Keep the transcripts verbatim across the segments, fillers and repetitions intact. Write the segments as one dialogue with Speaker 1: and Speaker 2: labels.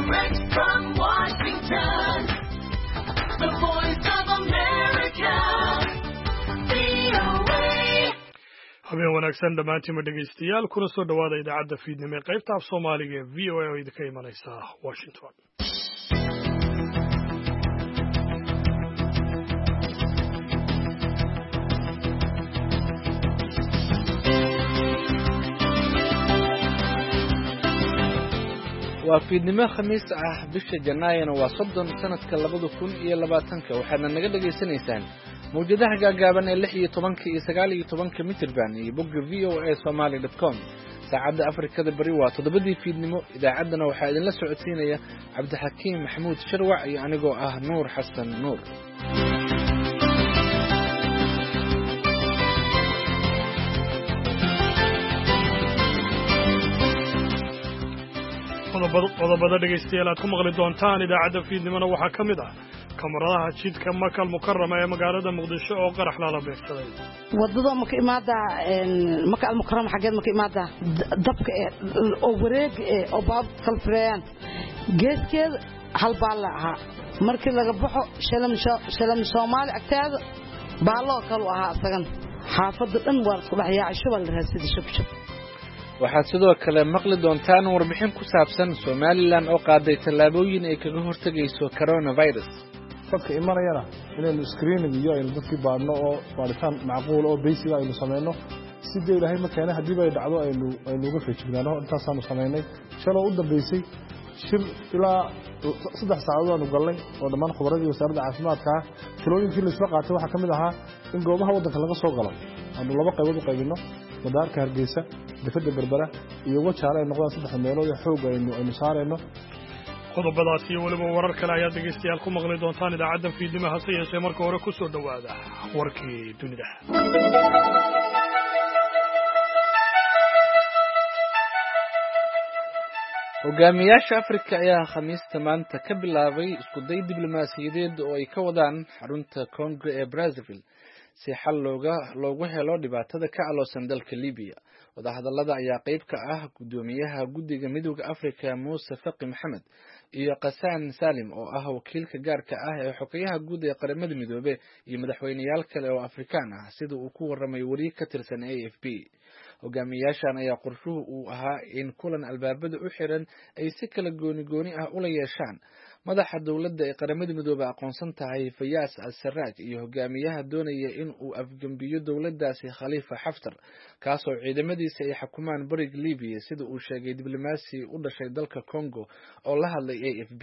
Speaker 1: Direct from Washington, the voice of America, V O A.
Speaker 2: habeen wanaagsan dhammaantiinba dhegaystayaal kuna soo dhowaada idaacadda fiidnimo ee qaybta af soomaaliga ee v o a oo idinka imanaysa washington.
Speaker 3: waa fiidnimo khamiis ah bisha janaayana waa soddon sanadka labada kun iyo labaatanka waxaadna naga dhagaysanaysaan mawjadaha gaagaaban ee lix iyo tobanka iyo sagaal iyo tobanka mitirban iyo bogga v o a somaly dot com. saacadda afrikada bari waa toddobadii fiidnimo. idaacaddana waxaa idinla socodsiinaya cabdixakiim maxamuud sharwac iyo anigoo ah nuur xasan nuur.
Speaker 2: qodobada dhegaystayaal aad ku maqli doontaan idaacadda fiidnimona waxaa ka mid ah kamaradaha jidka makal mukarama ee magaalada muqdisho oo qarax lala beegsaday.
Speaker 4: wadada maka imaada makal mukarama xageed maka imaada dabka oo wareeg oo baab kalfreeyaan geeskeed hal baalla ahaa markii laga baxo shalam shalam Soomaali agteeda baallo kale ahaa asagan xaafadda dhan waa isku dhaxyaa shubal raasida shubshub.
Speaker 3: waxaad sidoo kale maqli doontaan warbixin ku saabsan Somaliland oo qaaday tallaabooyin ay kaga hortagayso coronavirus.
Speaker 5: dadka imanayana inaynu screening iyo aynu dadkii baadhno oo baaritaan macquul oo basic aynu sameeyno sidii ilaahay ma keenay hadii ay dhacdo aynu aynu uga feejignaano intaasaan sameeynay shalay u dambeysay shir ilaa saddex saacadood aanu galnay oo dhammaan khubradii wasaaradda caafimaadka talooyinkii la isla qaatay waxaa ka mid ahaa in goobaha waddanka laga soo galo aanu laba qaybood u qaybino madaarka Hargeysa dafada berbera iyo wajaale ay noqdaan saddex meelood oo xoog aynu aynu saareyno.
Speaker 2: qodobadaas iyo waliba warar kale ayaa dhegaystayaal ku maqli doontaan idaacadda fiidnimo hase yeeshee marka hore ku soo dhowaada warkii dunida.
Speaker 3: hogaamiyaasha Afrika ayaa khamiista maanta ka bilaabay isku day diblomaasiyadeed oo ay ka wadaan xarunta Congo ee Brazzaville si xal looga loogu helo dhibaatada ka aloosan dalka Libiya. wadahadallada ayaa qayb ka ah gudoomiyaha guddiga midowga Afrika Muuse Faqi Maxamed iyo Qasaan Salim oo ah wakiilka gaarka ah ee xogayaha guud ee qaramada midoobay iyo madaxweynayaal kale oo Afrikaan ah sida uu ku waramay wariye ka tirsan A F P. hogaamiyaashan ayaa qorshuhu uu ahaa in kulan albaabada u xiran ay si kala gooni gooni ah ula yeeshaan madaxa dawladda ee qaramada midoobay aqoonsan tahay Fayaaz al-Sarraj iyo hogaamiyaha doonaya in uu afgambiyo dawladdaasi Khalifa Haftar kaasoo ciidamadiisa ay xukumaan bariga Libiya sida uu sheegay diblomaasi u dhashay dalka Congo oo la hadlay A F P.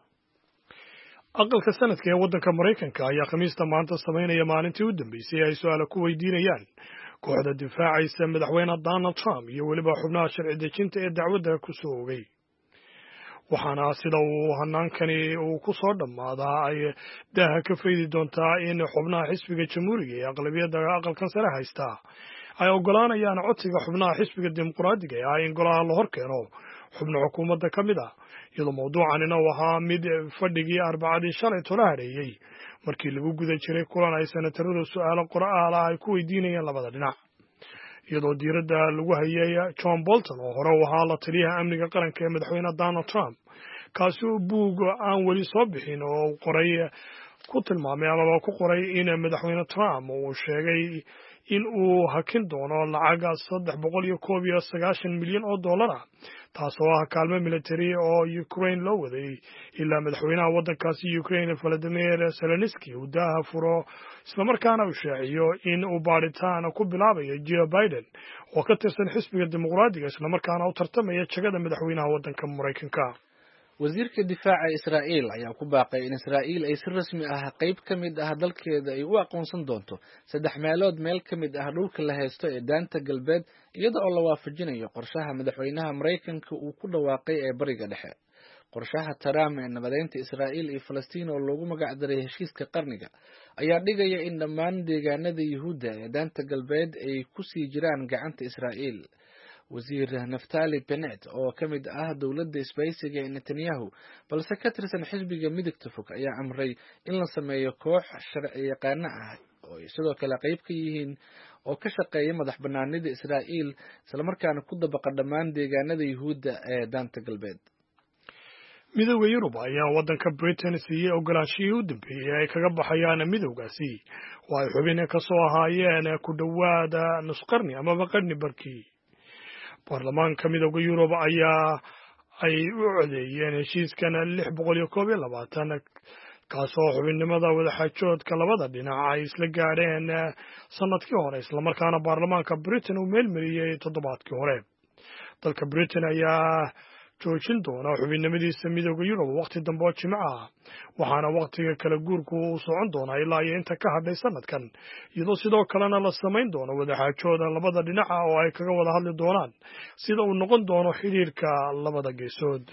Speaker 2: aqalka sanadka ee waddanka Mareykanka ayaa khamiista maanta sameynaya maalintii u dambeysay ay su'aalo ku weydiinayaan kooxda difaacaysa madaxweyne Donald Trump iyo weliba xubnaha sharci dejinta ee dacwadda ku soo oogay. waxaana sida uu hanaankani uu ku soo dhammaadaa ay daaha ka faydi doontaa in xubnaha xisbiga jamhuuriga ee aqlabiyadda aqalkan sare haysta ay ogolaanayaan codsiga xubnaha xisbiga dimuqraadiga ah in golaha la hor keeno xubno xukuumadda ka mid ah iyadoo mawduucanina uu ahaa mid fadhigii arbacadii shalay tola hareeyey markii lagu guda jiray kulan ay senataradu su'aalo qor'aal ah ay ku weydiinayeen labada dhinac iyadoo diiradda lagu hayay John Bolton oo hore u ahaa la taliyaha amniga qaranka ee madaxweyne Donald Trump kaasi oo buug aan weli soo bixin oo qoray ku tilmaamay ama ku qoray in madaxweyne Trump uu sheegay in uu hakin doono lacag saddex boqol iyo koob iyo sagaashan milyan oo dollar ah taasoo ah kaalmo military oo Ukraine loo waday ilaa madaxweynaha waddankaasi Ukraine Volodymyr Zelensky uu daaha furo isla markaana uu shaaciyo in uu baaritaan ku bilaabayo Joe Biden oo ka tirsan xisbiga dimuqraadiga isla markaana u tartamaya jagada madaxweynaha waddanka Mareykanka.
Speaker 3: wasiirka difaaca Israa'iil ayaa ku baaqay in Israa'iil ay si rasmi ah qayb ka mid ah dalkeeda ay u aqoonsan doonto saddex meelood meel ka mid ah dhulka la haysto ee daanta galbeed iyada oo la waafajinayo qorshaha madaxweynaha Mareykanka uu ku dhawaaqay ee bariga dhexe. qorshaha Trump ee nabadeynta Israa'iil iyo Falastiin oo loogu magac daray heshiiska qarniga ayaa dhigaya in dhammaan deegaanada Yuhuudda ee daanta galbeed ay ku sii jiraan gacanta Israa'iil. wasiir Naftali Bennett oo ka mid ah dawladda isbahaysiga ee Netanyahu balse ka tirsan xisbiga midigta fog ayaa amray in la sameeyo koox sharci yaqaano ah oo sidoo kale qayb ka yihiin oo ka shaqeeya madax banaanida Israa'iil isla markaana ku dabaqa dhammaan deegaanada Yuhuudda ee daanta galbeed.
Speaker 2: midowda yurub ayaa waddanka britain siiyey ogolaanshihii u dambeeyey ay kaga baxayaan midowgaasi oo ay xubin ka soo ahaayeen ku dhowaada nusqarni amaba qarni barkii baarlamaanka midowda yurub ayaa ay u codeeyeen heshiiskan lix boqol iyo koob iyo labaatan kaasoo xubinnimada wadaxaajoodka labada dhinac ay isla gaadheen sanadkii hore islamarkaana baarlamaanka britain uu meelmariyey toddobaadkii hore dalka britain ayaa joojin doona xubinnimadiisa midowda yurub waqti dambe oo jimco ah waxaana waqtiga kala guurku uu socon doonaa ilaa iyo inta ka hadhay sanadkan iyadoo sidoo kalena la samayn doono wadaxaajooda labada dhinaca oo ay kaga wada hadli doonaan sida uu noqon doono xidhiirka labada geesood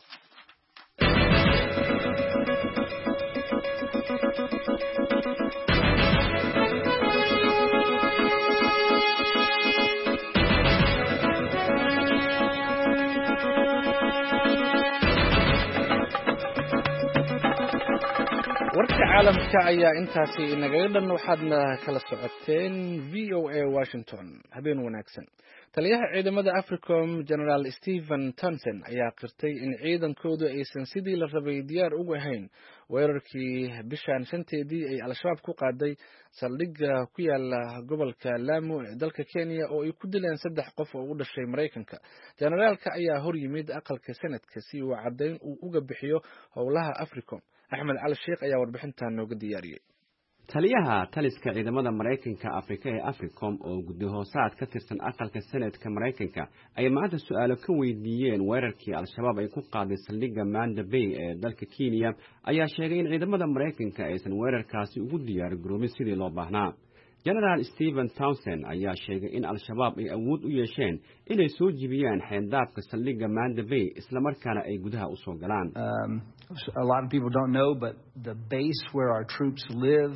Speaker 3: warka caalamka ayaa intaasi inagaga dhan waxaadna kala socoteen v o a washington habeen wanaagsan taliyaha ciidamada africom generaal stephen townsend ayaa qirtay in ciidankoodu aysan sidii la rabay diyaar ugu ahayn weerarkii bishan shanteedii ay al-shabaab ku qaaday saldhigga ku yaala gobolka lamu ee dalka kenya oo ay ku dileen saddex qof oo u dhashay maraykanka generaalka ayaa hor yimid aqalka senadka si uu caddayn uu uga bixiyo howlaha africom axmed cali sheekh ayaa warbixintan nooga diyaariyey
Speaker 6: taliyaha taliska ciidamada maraykanka afrika ee africom oo guddi hoosaad ka tirsan aqalka senatka maraykanka ay maanta su-aalo ka weydiiyeen weerarkii al-shabaab ay ku qaaday saldhigga manda bay ee dalka kenya ayaa sheegay in ciidamada maraykanka aysan weerarkaasi ugu diyaar garoobin sidii loo baahnaa generaal stephen townsend ayaa sheegay in al-shabaab ay awood u yeesheen inay soo jibiyaan xeendaabka saldhigga manda bay islamarkaana ay gudaha usoo galaan
Speaker 7: a lot of people don't know, but the base where our troops live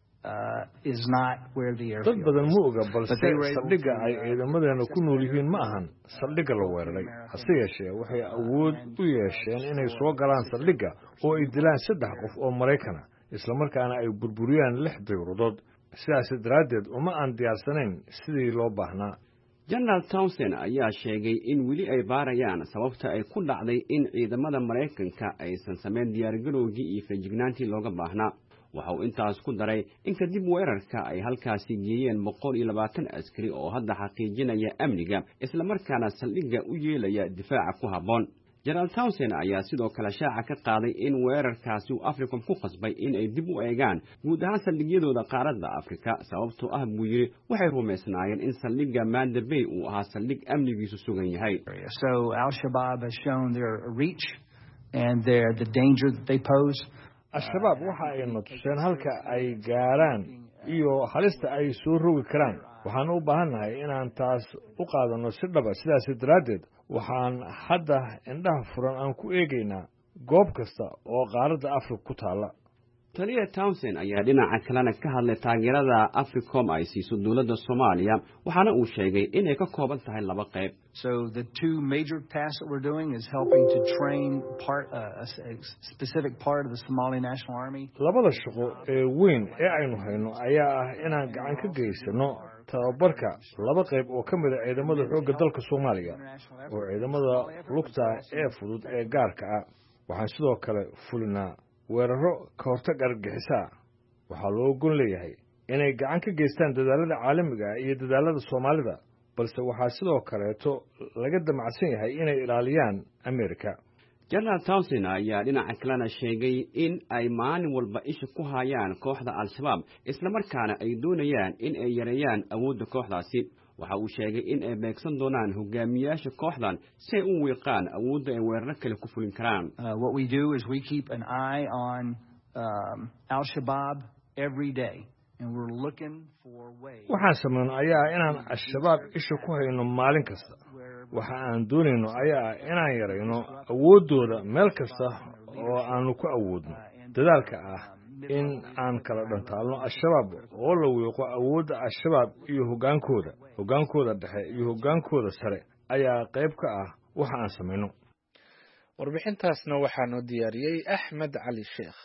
Speaker 7: uh, is not where the airfield is.
Speaker 5: dad badan ma oga balse saldhigga ay ciidamadeena ku nool yihiin ma ahan saldhigga la weeraray hase yeeshee waxay awood u yeesheen inay soo galaan saldhigga oo ay dilaan saddex qof oo maraykana islamarkaana ay burburiyaan lix dayuuradood sidaas daraaddeed uma aan diyaarsanayn sidii loo baahnaa
Speaker 6: generaal townsend ayaa sheegay in weli ay baarayaan sababta ay ku dhacday in ciidamada maraykanka aysan samayn diyaargarowgii iyo feejignaantii looga baahnaa waxa uu intaas ku daray in kadib weerarka ay halkaasi geeyeen boqol iyo labaatan askari oo hadda xaqiijinaya amniga islamarkaana saldhigga u yeelaya difaaca ku habboon generaal townsend ayaa sidoo kale shaaca ka qaaday in weerarkaasi uu africom ku qasbay in ay dib u eegaan guud ahaan saldhigyadooda qaaradda afrika sababtoo ah buu yidhi waxay rumaysnaayeen in saldhigga manda bay uu ahaa saldhig amnigiisu sugan yahay
Speaker 7: So Al-Shabaab has shown their reach and their the danger that they pose.
Speaker 5: al-shabaab waxa ay na tuseen halka ay gaaraan iyo halista ay soo rogi karaan waxaan u baahannahay inaan taas u qaadano si dhaba sidaas daraaddeed waxaan hadda indhaha furan aan ku eegaynaa goob kasta oo qaaradda afrika ku taalla
Speaker 6: taliya townsend ayaa dhinaca kalena ka hadlay taageerada africom ay siiso dowladda soomaaliya waxaana uu sheegay inay ka kooban tahay laba qayb
Speaker 7: So the two major tasks that we're doing is helping to train part uh, a specific part of the Somali National Army.
Speaker 5: labada shaqo ee weyn ee aynu hayno ayaa ah inaan gacan ka geysano tababarka laba qayb oo ka mid a ciidamada xoogga dalka Soomaaliya oo ciidamada lugta ee fudud ee gaarka ah waxaan sidoo kale fulinaa weeraro ka hortag argagixisa waxaa loo gon leeyahay inay gacan ka geystaan dadaalada caalamiga iyo dadaalada Soomaalida balse waxaa sidoo kaleeto laga damacsan yahay inay ilaaliyaan Amerika
Speaker 6: generaal townsend ayaa dhinaca kalena sheegay in ay maalin walba isha ku hayaan kooxda al-shabaab islamarkaana ay doonayaan in ay yareeyaan awoodda kooxdaasi waxa uu sheegay in ay beegsan doonaan hogaamiyaasha kooxdan si ay u wiiqaan awoodda ay weeraro kale ku fulin karaan
Speaker 7: What we do is we keep an eye on um, Al-Shabaab every day. And we're looking for ways.
Speaker 5: waxaan sameeyno ayaa inaan al-shabaab isha ku hayno maalin kasta waxa aan doonayno ayaa inaan yarayno awoodooda meel kasta oo aanu ku awoodno dadaalka ah in aan kala dhantaalno al-shabaab oo la wiiqo awoodda al-shabaab iyo hogaankooda hogaankooda dhexe iyo hogaankooda sare ayaa qayb ka ah waxa aan sameeyno
Speaker 3: warbixintaasna waxaa noo diyaariyey axmed cali sheekh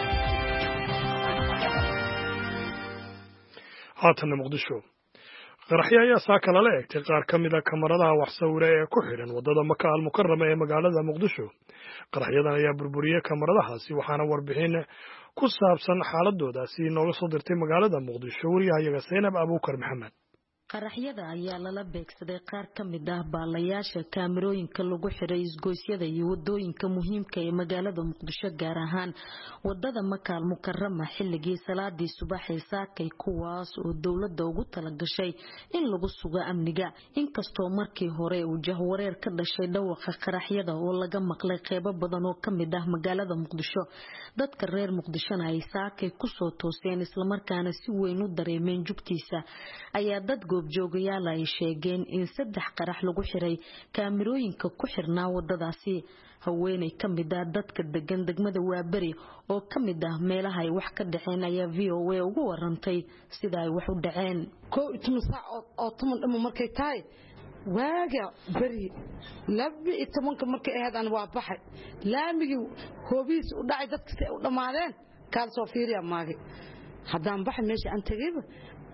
Speaker 2: haatanna muqdisho qaraxyo ayaa saa kala la egtay qaar ka mid a kamaradaha wax sawira ee ku xidhan waddada maka al mukarama ee magaalada muqdisho. qaraxyadan ayaa burburiyey kamaradahaasi waxaana warbixin ku saabsan xaaladoodaasi nooga soo dirtay magaalada muqdisho wariyahayaga Zaynab Abuukar Maxamed.
Speaker 8: qaraxyada ayaa lala beegsaday qaar ka mid ah baalayaasha kaamirooyinka lagu xiray isgoysyada iyo wadooyinka muhiimka ee magaalada muqdisho gaar ahaan wadada maka al mukarama xilligii salaadii subax ee saakay kuwaas oo dowladda ugu talagashay in lagu sugo amniga inkastoo markii hore uu jahwareer ka dhashay dhawaqa qaraxyada oo laga maqlay qeybo badan oo ka mid ah magaalada muqdisho. dadka reer muqdishona ay saakay kusoo tooseen isla markaana si weyn u dareemeen jugtiisa ayaa dad joogyaal ay sheegeen in saddex qarax lagu xiray kaamirooyinka ku xirnaa wadadaasi. haweeney ka mid ah dadka degan degmada Waaberi oo ka mid ah meelaha ay wax ka dhaceen ayaa V O A ugu warantay sida ay wax u dhaceen.
Speaker 4: koob iyo toban saac oo toban dhamo markay tahay waaga bari laba iyo toban markay ahayd aan waa baxay laamigii hoobiis u dhacay dadka si u dhamaadeen kaal soo fiiriya maagi haddaan baxay meesha aan tagayba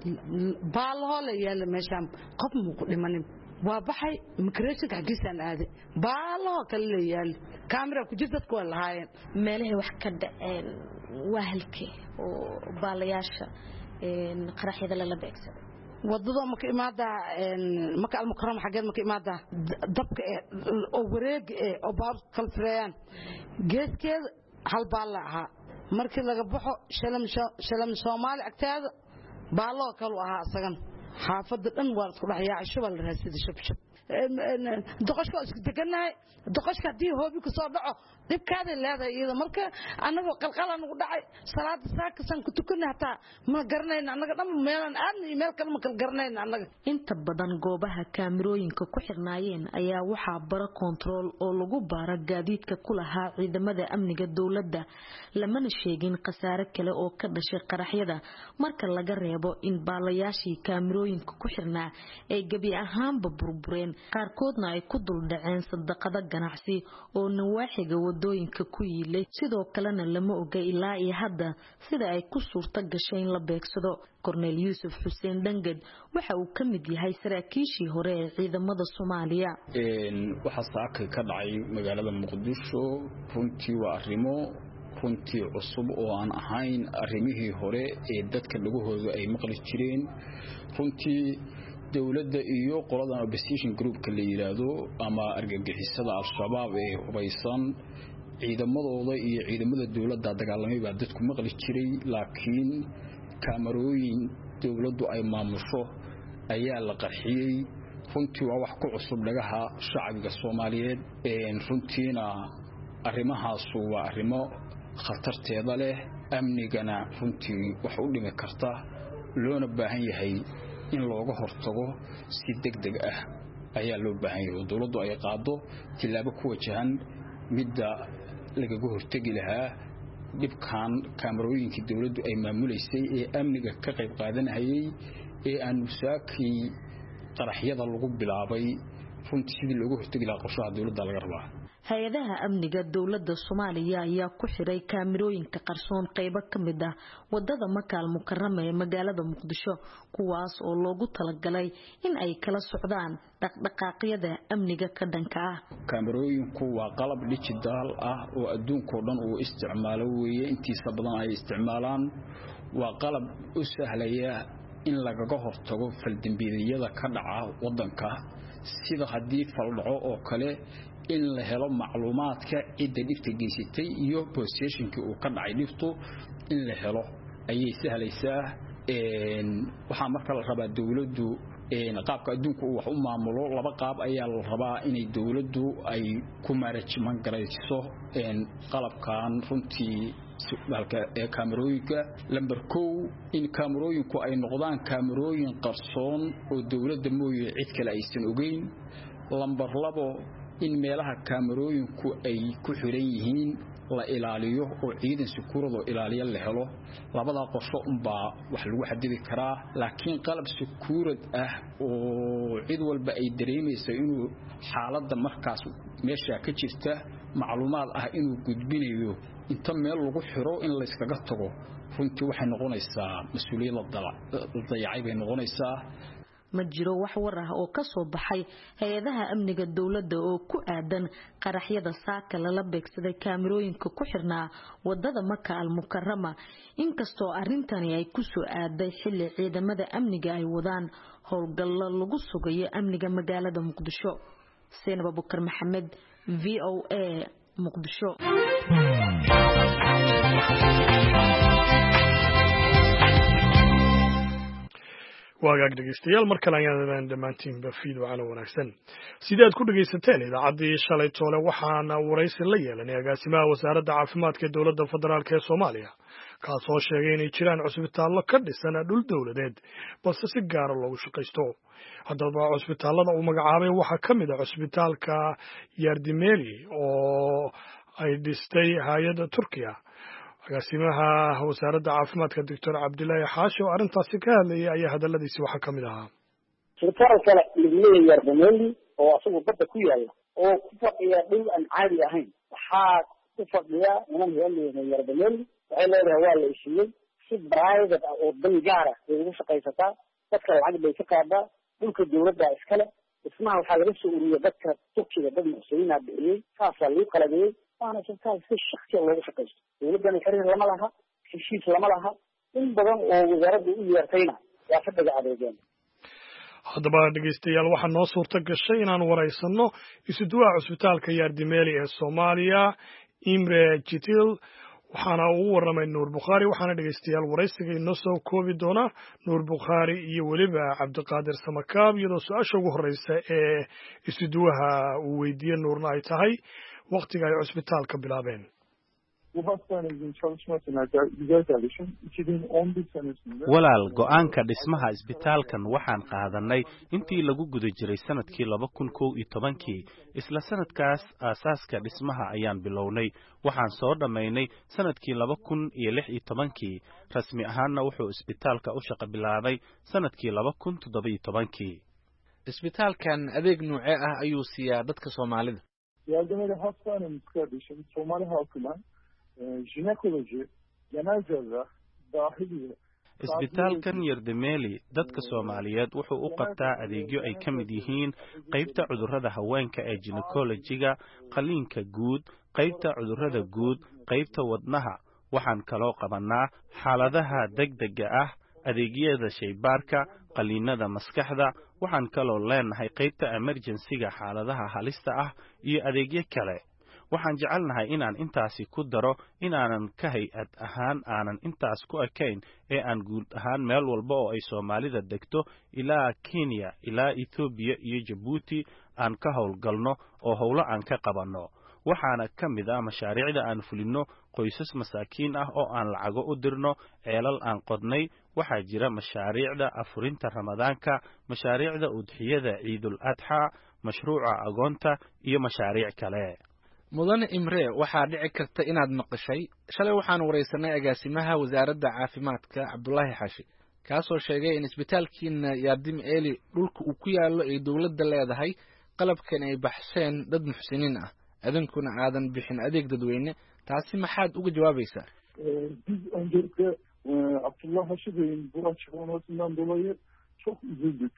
Speaker 4: baalaho la yaala meeshaan qof muu ku dhimanin waa baxay immigration xagiisaan aaday baalaho kale la yaala kaamira ku jirta dadku waa lahaayeen
Speaker 8: meelahay wax ka dhaceen waa halkee oo baalayaasha qaraxyada lala beegsaday
Speaker 4: wadada maka imaada maka al mukarama xageed maka imaada dabka oo wareeg oo baab kala fireeyaan geeskeeda hal baala ahaa markii laga baxo shalam shalam Soomaali agteeda baaloo kale ahaa asagan xaafada dhan waa isku dhaxyaa shubal raasida shabshab doqoshka isku deganahay doqoshka hadii hoobi ku soo dhaco dibkaada leedahay iyada marka anagu qalqalan ugu dhacay salaad saakasan ku tukanay hata ma garanayna anaga dhan meelan aadna meel kale ma kala garanayna anaga.
Speaker 8: inta badan goobaha kaamirooyinka ku xirnaayeen ayaa waxaa bara control oo lagu baara gaadiidka ku lahaa ciidamada amniga dawladda lamana sheegin khasaare kale oo ka dhashay qaraxyada marka laga reebo in baalayaashii kaamirooyinka ku xirnaa ay gabi ahaanba burbureen qaarkoodna ay ku dul dhaceen sadaqada ganacsi oo nawaaxiga wadooyinka ku yiilay sidoo kalena lama oga ilaa iyo hadda sida ay ku suurta gashay in la beegsado. Cornel Yusuf Hussein Dangad waxa uu ka mid yahay saraakiishii hore ee ciidamada Soomaaliya.
Speaker 9: een waxa saaka ka dhacay magaalada Muqdisho runtii waa arrimo runtii cusub oo aan ahayn arrimihii hore ee dadka lagahooda ay maqli jireen. runtii dawladda iyo qoladan opposition groupka la yiraahdo ama argagixisada al-shabaab ee hubaysan ciidamadooda iyo ciidamada dawladda dagaalamay baa dadku maqli jiray laakiin kaamarooyin dawladdu ay maamusho ayaa la qarxiyay. runtii waa wax ku cusub dhagaha shacbiga Soomaaliyeed ee runtiina arrimahaas waa arrimo khatarteeda leh amnigana runtii wax u dhimi karta loona baahan yahay in looga hortago si degdeg ah ayaa loo baahan yahay dawladdu ay qaado tilaabo ku wajahan midda laga hortagi lahaa dibkan kaamarooyinkii dawladdu ay maamuleysay ee amniga ka qayb qaadanayay ee aan musaaki qaraxyada lagu bilaabay runtii sidii looga hortagi lahaa qorshaha dawladda laga rabaa.
Speaker 8: hay-adaha amniga dawladda Soomaaliya ayaa ku xiray kaamirooyinka qarsoon qaybo ka mid ah wadada maka al mukarama ee magaalada Muqdisho kuwaas oo loogu talagalay in ay kala socdaan dhaqdhaqaaqyada amniga ka dhanka ah.
Speaker 9: kaamirooyinku waa qalab digital ah oo adduunka oo dhan uu isticmaalo weeye intiisa badan ay isticmaalaan waa qalab u sahlaya in lagaga hortago faldambiyada ka dhaca wadanka sida hadii fal dhaco oo kale in la helo macluumaadka cidda dhibta geysatay iyo positionka uu ka dhacay dhibtu in la helo ayay sahlaysaa. een waxa marka la rabaa dawladdu een qaabka adduunku uu wax u maamulo laba qaab ayaa la rabaa inay dawladdu ay ku management garayso een qalabkan runtii dalka ee kaamirooyinka lambar kow in kaamirooyinku ay noqdaan kaamirooyin qarsoon oo dawladda mooyee cid kale aysan ogeyn. lambar labo in meelaha kaamirooyinku ay ku xiran yihiin la ilaaliyo oo ciidan security ilaaliyo la helo. labada qorsho umba wax lagu xadidi karaa laakiin qalab security ah oo cid walba ay dareemayso inuu xaaladda markaas meesha ka jirta macluumaad ah inuu gudbinayo inta meel lagu xiro in la iskaga tago runtii waxay noqonaysaa mas'uuliyad dayacay bay noqonaysaa.
Speaker 8: ma jiro wax war ah oo ka soo baxay hay'adaha amniga dawladda oo ku aadan qaraxyada saaka lala beegsaday kaamirooyinka ku xirnaa wadada Maka al-Mukarrama inkastoo arintani ay ku soo aaday xilli ciidamada amniga ay wadaan howlgallo lagu sugayo amniga magaalada Muqdisho. Seen Abubakar Maxamed V O A Muqdisho.
Speaker 2: waagaag dhegeystayaal mar kale ayaan dhammaantiinba fiido calo wanaagsan sidaad ku dhegeysateen idaacaddii shalay toole waxaana waraysi la yeelanay agaasimaha wasaaradda caafimaadka ee dowladda federaalk ee soomaaliya kaasoo sheegay inay jiraan cusbitaallo ka dhisan dhul dowladeed balse si gaara loogu shaqaysto haddaba cusbitaallada uu magacaabay waxaa ka mid ah cusbitaalka yardimeli oo ay dhistay hay-adda turkiya agaasimaha wasaaradda caafimaadka doctor cabdilaahi xaashi oo arrintaasi ka hadlayay ayaa hadalladiisi waxaa ka mid ahaa
Speaker 10: isbitaalka laguleeyahay yardimeli oo asagu badda ku yaala oo ku fadhiya dhul aan caadi ahayn waxaa ku fadhiya niman heleeyahay yardimeli waxay leedahay waa la ishiiyey si private ah oo dan gaara ay ugu shaqaysataa dadka lacag bay ka qaadaa dhulka dawladda iskale dhismaha waxaa laga soo ururiyay dadka turkiga dad muxsiniina bixiyey saasaa lagu qalabeeyey waana isbitaal si shaksiya loogu shaqaysto dawladdana xiriir lama laha heshiis lama laha in badan oo wasaaradda u yeertayna waa fadhiga adeegeen
Speaker 2: haddaba dhegeystayaal waxaa noo suurto gashay inaan waraysano isuduwaha cusbitaalka yardimeli ee soomaaliya imre jitil waxaana ugu warramay nuur bukhaari waxaana dhegeystayaal waraysiga inoo soo koobi doona nuur bukhaari iyo weliba cabdiqaadir samakaab iyadoo su-aasha ugu horreysa ee isuduwaha uu weydiiyey nuurna ay tahay waqtiga ay cusbitaalka bilaabeen
Speaker 11: walaal go-aanka dhismaha isbitaalkan waxaan qaadanay intii lagu guda jiray sanadkii laba kun kow iyo tobankii isla sanadkaas aasaaska dhismaha ayaan bilownay waxaan soo dhammaynay sanadkii laba kun iyo lix iyo tobankii rasmi ahaanna wuxuu isbitaalka u shaqo bilaabay sanadkii laba kun toddoba iyo tobankii
Speaker 3: isbitaalkan adeeg nuuce ah ayuu siiyaa dadka Soomaalida
Speaker 12: Yardımeli hastanemiz kardeşim Somali halkına e, jinekoloji, genel cerrah, dahiliye.
Speaker 11: isbitaalkan yardimeli dadka Soomaaliyeed wuxuu u qabtaa adeegyo ay ka mid yihiin qaybta cudurrada haweenka ee gynecology-ga, qaliinka guud, qaybta cudurrada guud, qaybta wadnaha. Waxaan kaloo qabanaa xaaladaha degdega ah, adeegyada shaybaarka, qaliinada maskaxda. Waxaan kaloo leenahay qaybta emergency-ga xaaladaha halista ah iyo adeegyo kale. Waxaan jecelnahay inaan intaasi ku daro inaanan ka hay-ad ahaan aanan intaas ku ekayn ee aan guud ahaan meel walba oo ay Soomaalida degto ilaa Kenya ilaa Ethiopia iyo Djibouti aan ka howlgalno oo howlo aan ka qabanno. waxaana ka mid ah mashaariicda aan fulino qoysas masaakiin ah oo aan lacago u dirno ceelal aan qodnay. waxaa jira mashaariicda afurinta ramadaanka, mashaariicda udxiyada ciidul adxa, mashruuca agoonta iyo mashaariic kale.
Speaker 3: mudane Imre, waxaa dhici karta inaad maqashay shalay waxaan wareysanay agaasimaha wasaaradda caafimaadka Cabdullaahi Xaashi kaasoo sheegay in isbitaalkiina Yardim Eli dhulka uu ku yaalo ay dawladda leedahay, qalabkan ay baxseen dad muxsiniin ah, adinkuna aadan bixin adeeg dadweyne. taasi maxaad uga jawaabaysaa?
Speaker 12: Biz öncelikle Abdullah Haşi Bey'in bu açıklamasından dolayı çok üzüldük.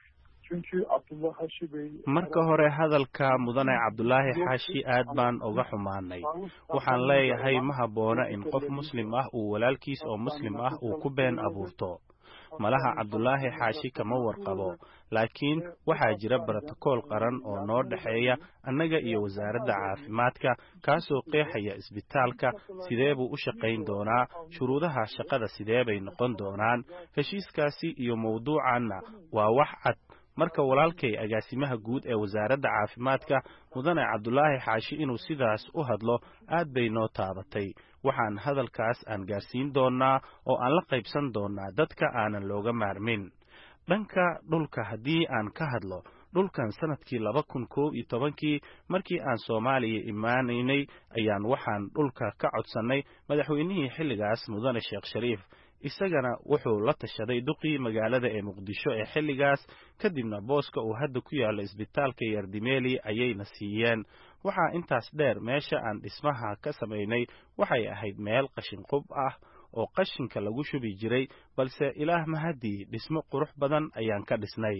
Speaker 11: marka hore hadalka mudane Cabdullaahi Xaashi aad baan uga xumaanay. waxaan leeyahay ma habboona in qof muslim ah uu walaalkiis oo muslim ah uu ku been abuurto. malaha Cabdullaahi Xaashi kama warqabo, laakiin waxaa jira brotokool qaran oo noo dhaxeeya annaga iyo wasaaradda caafimaadka kaasoo qeexaya isbitaalka sidee buu u shaqayn doonaa, shuruudaha shaqada sidee bay noqon doonaan. heshiiskaasi iyo mawduucanna waa wax cad. marka walaalkay agaasimaha guud ee wasaaradda caafimaadka mudane Cabdullaahi Xaashi inuu sidaas u hadlo aad bay noo taabatay. waxaan hadalkaas aan gaarsiin doonaa oo aan la qaybsan doonaa dadka aanan looga maarmin. dhanka dhulka haddii aan ka hadlo, dhulkan sanadkii laba kun kow iyo tobankii markii aan Soomaaliya imaanaynay ayaan waxaan dhulka ka codsanay madaxweynihii xilligaas mudane Sheekh Shariif. isagana wuxuu la tashaday duqii magaalada ee Muqdisho ee xilligaas, kadibna booska uu hadda ku yaalo isbitaalka Yardimeli ayayna siiyeen. waxaa intaas dheer meesha aan dhismaha ka samaynay waxay ahayd meel qashin qub ah oo qashinka lagu shubi jiray, balse ilaah mahadii dhismo qurux badan ayaan ka dhisnay.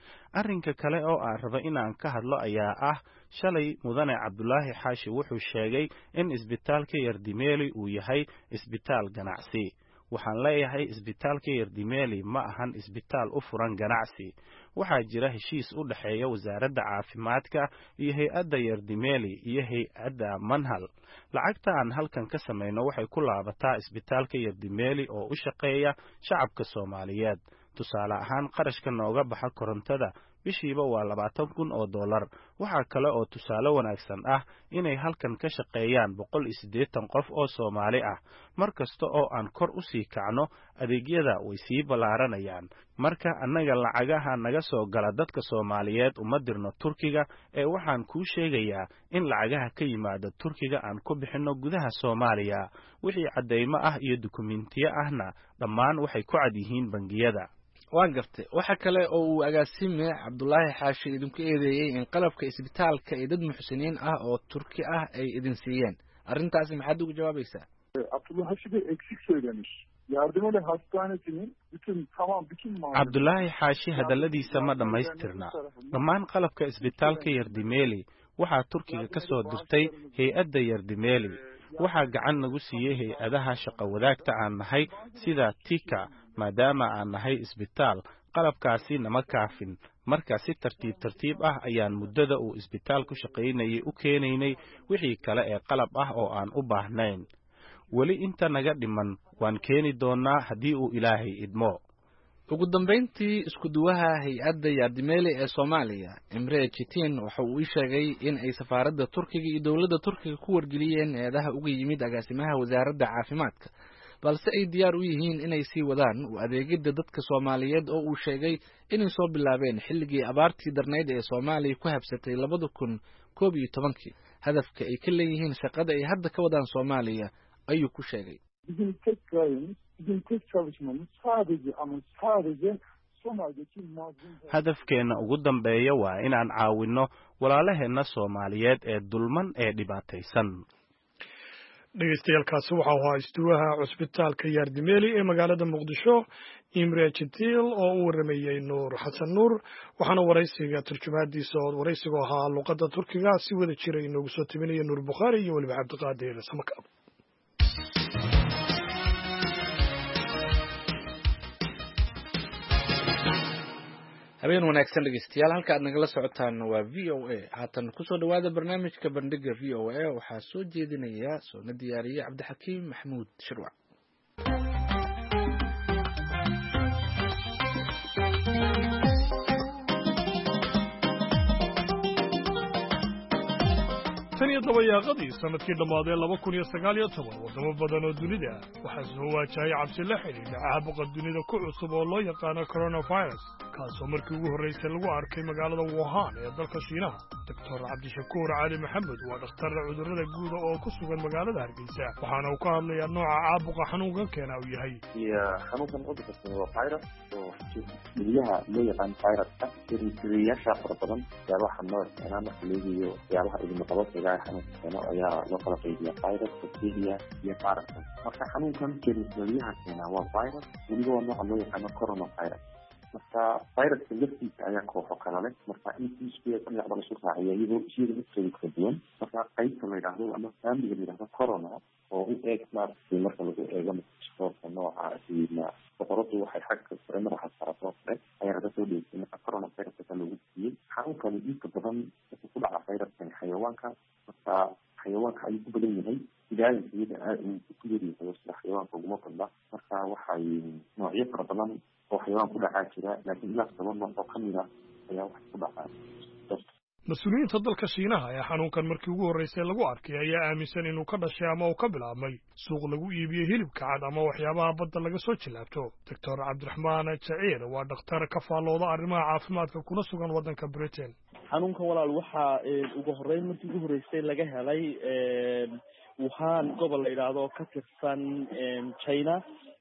Speaker 11: arrinka kale oo aan raba inaan ka hadlo ayaa ah shalay mudane cabdulaahi xaashi wuxuu sheegay in isbitaalka Yardimeli uu yahay isbitaal ganacsi. waxaan leeyahay isbitaalka Yardimeli ma ahan isbitaal u furan ganacsi. waxaa jira heshiis u dhaxeeya wasaaradda caafimaadka iyo hay-adda Yardimeli iyo hay-adda Manhal. lacagta aan halkan ka samayno waxay ku laabataa isbitaalka Yardimeli oo u shaqeeya shacabka Soomaaliyeed. tusaale ahaan qarashka nooga baxa korontada bishiiba waa labaatan kun oo dollar. waxaa kale oo tusaale wanaagsan ah inay halkan ka shaqeeyaan boqol iyo siddeetan qof oo Soomaali ah. markasta oo aan kor u sii kacno adeegyada way sii balaaranayaan. marka annaga lacagaha naga soo gala dadka Soomaaliyeed uma dirno Turkiga ee waxaan kuu sheegayaa in lacagaha ka yimaada Turkiga aan ku bixino gudaha Soomaaliya. wixii cadeymo ah iyo dukumentiyo ahna dhammaan waxay ku cad yihiin bangiyada.
Speaker 3: waan gartay waxa kale oo uu agaasime Cabdulaahi Xaashi idinku eedeeyay in qalabka isbitaalka ee dad muxsiniin ah oo Turki ah ay idin siiyeen. arrintaasi maxaad ugu jawaabaysaa?
Speaker 12: Abdullah Haşi de eksik söylemiş. Yardımeli hastanesinin bütün tamam bütün
Speaker 11: Cabdulaahi Xaashi hadalladiisa ma dhammaystirna. dhammaan qalabka isbitaalka Yardimeli waxaa Turkiga ka soo dirtay hay-adda Yardimeli. waxaa gacan nagu siiyey hay-adaha shaqo wadaagta aan nahay sida Tika maadaama aan nahay isbitaal. qalabkaasi nama kaafin. marka si tartiib tartiib ah ayaan muddada uu isbitaal ku shaqaynayay u keenaynay wixii kale ee qalab ah oo aan u baahnayn. weli inta naga dhiman waan keeni doonaa haddii uu Ilaahay idmo.
Speaker 3: ugu dambeyntii isku duwaha hay-adda Yardimeli ee Soomaaliya Emre Çetin waxa uu sheegay in ay safaaradda Turkiga iyo dawladda Turkiga ku wargeliyeen eedaha uga yimid agaasimaha wasaaradda caafimaadka balse ay diyaar u yihiin inay sii wadaan u adeegida dadka Soomaaliyeed oo uu sheegay inay soo bilaabeen xilligii abaartii darneyd ee Soomaaliya ku habsatay labada kun koob iyo tobankii. hadafka ay ka leeyihiin shaqada ay hadda ka wadaan Soomaaliya ayuu ku sheegay.
Speaker 12: bizim tek gayemiz, bizim tek çalışmamız sadece ama sadece Somali'deki mazlum.
Speaker 11: hadafkeena ugu dambeeya waa inaan caawino walaalaheena Soomaaliyeed ee dulman ee dhibaataysan.
Speaker 2: dhegeystayaal,kaasi waxa uu ahaa istuwaha cusbitaalka Yardimeli ee magaalada Muqdisho Imre Çetin oo u waramayay Nuur Xasan Nuur. waxaana waraysiga turjumaadiisa oo waraysigu ahaa luqadda Turkiga si wada jira inoogu soo tibinaya Nuur Bukhaari iyo waliba Cabdiqaadir Samakaab.
Speaker 3: habeen wanaagsan dhegeystayaal halka aad nagala socotaan waa V O A. haatan kusoo dhawaada barnaamijka bandhiga V O A waxaa soo jeedinaya soona diyaariyay Cabdixakiim Maxamuud Shirwac.
Speaker 2: tan iyo dabayaaqadii sanadkii dhammaaday laba kun iyo sagaal iyo toban waddamo badan oo dunida ah waxaa soo waajahaya cabsi la xidhiidha caabuqa dunida ku cusub oo loo yaqaano coronavirus kaasoo markii ugu horraysay lagu arkay magaalada Wuhan ee dalka Shiinaha. doctor Cabdishakuur Cali Maxamed waa dhakhtar cudurrada guud oo ku sugan magaalada Hargeysa waxaana uu ka hadlayaa nooca caabuqa xanuunkan keena uu yahay.
Speaker 13: xanuunkan cudurka waa virus oo xiliyaha loo yaqaan viruska tiriyasha fara badan yaabaha nooca marka la eegayo yaabaha idin qabadka xanuunkan ayaa loo kala qaybiyaa virus, bacteria iyo parasite. marka xanuunkan tiriyasha keena waa virus weliba waa nooca loo yaqaan coronavirus. marka viruska laftiisa ayaa kooxo kala leh marka intiiskeeda dhinac bala soo raacaya iyadoo iyada lafteeda kala duwan. marka qaybta la yidhaahdo ama faamiliga la yidhahdo corona oo u eeg maaragtay marka lagu eego microscope nooca siina boqoradu waxay xagga sare madaxa saarto ayaa laga soo dheeysay marka coronaviruska loogu siiyey. xanuunkan inta badan wuxuu ku dhaca viruskan xayawaanka marka xayawaanka ayuu ku badan yahay ilaalinka iyada aad uu ku yaryahay sida xayawaanka uguma badna. marka waxay noocyo fara badan oo xayawaan ku dhacaa jira laakiin ilaa toban nooc oo kamid ah ayaa wax ku dhacaa.
Speaker 2: mas-uuliyiinta dalka Shiinaha ee xanuunkan markii ugu horreysay lagu arkay ayaa aaminsan inuu ka dhashay ama uu ka bilaabmay suuq lagu iibiyo hilibka cad ama waxyaabaha badda laga soo jilaabto. doctor Cabdiraxmaan Jaciir waa dhakhtar ka faallooda arrimaha caafimaadka kuna sugan waddanka Britain.
Speaker 14: xanuunkan walaal waxaa ugu horreyn markii ugu horreysay laga helay Wuhan gobol la yidhaahdo ka tirsan China.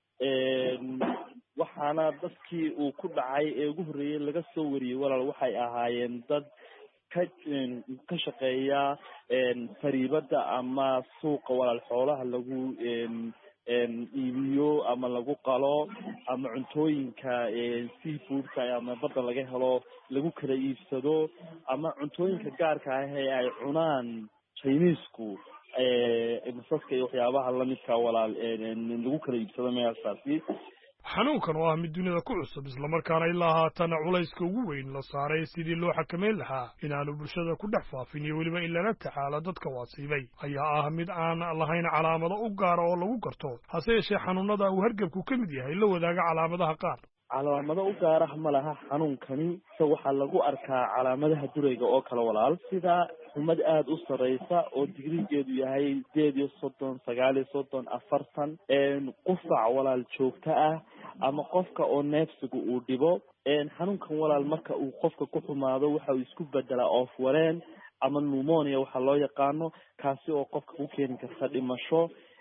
Speaker 14: waxaana dadkii uu ku dhacay ee ugu horreeyay laga soo wariyey walaal waxay ahaayeen dad ka ka shaqeeya fariibada ama suuqa walaal xoolaha lagu iibiyo ama lagu qalo ama cuntooyinka seafoodka ama badda laga helo lagu kala iibsado ama cuntooyinka gaarka ah ee ay cunaan Chinesku masaska iyo waxyaabaha lamidka walaal lagu kala iibsado meeshaasi.
Speaker 2: xanuunkan oo ah mid dunida ku cusub isla markaana ilaa haatan culayska ugu weyn la saaray sidii loo xakameyn lahaa inaanu bulshada ku dhex faafin iyo weliba in lala tacaalo dadka waasiibay ayaa ah mid aan lahayn calaamado u gaara oo lagu garto hase yeeshee xanuunada uu hargabku ka mid yahay la wadaaga calaamadaha qaar.
Speaker 14: calaamado u gaar ah ma laha xanuunkani se waxaa lagu arkaa calaamadaha durayga oo kale walaal sida xumad aada u sareysa oo digrigeedu yahay sideed iyo soddon sagaal iyo soddon afartan qufac walaal joogto ah ama qofka oo neefsiga uu dhibo xanuunkan walaal marka uu qofka ku xumaado waxa uu isku bedelaa oof wareen ama pneumonia waxa loo yaqaano kaasi oo qofka ku keeni karta dhimasho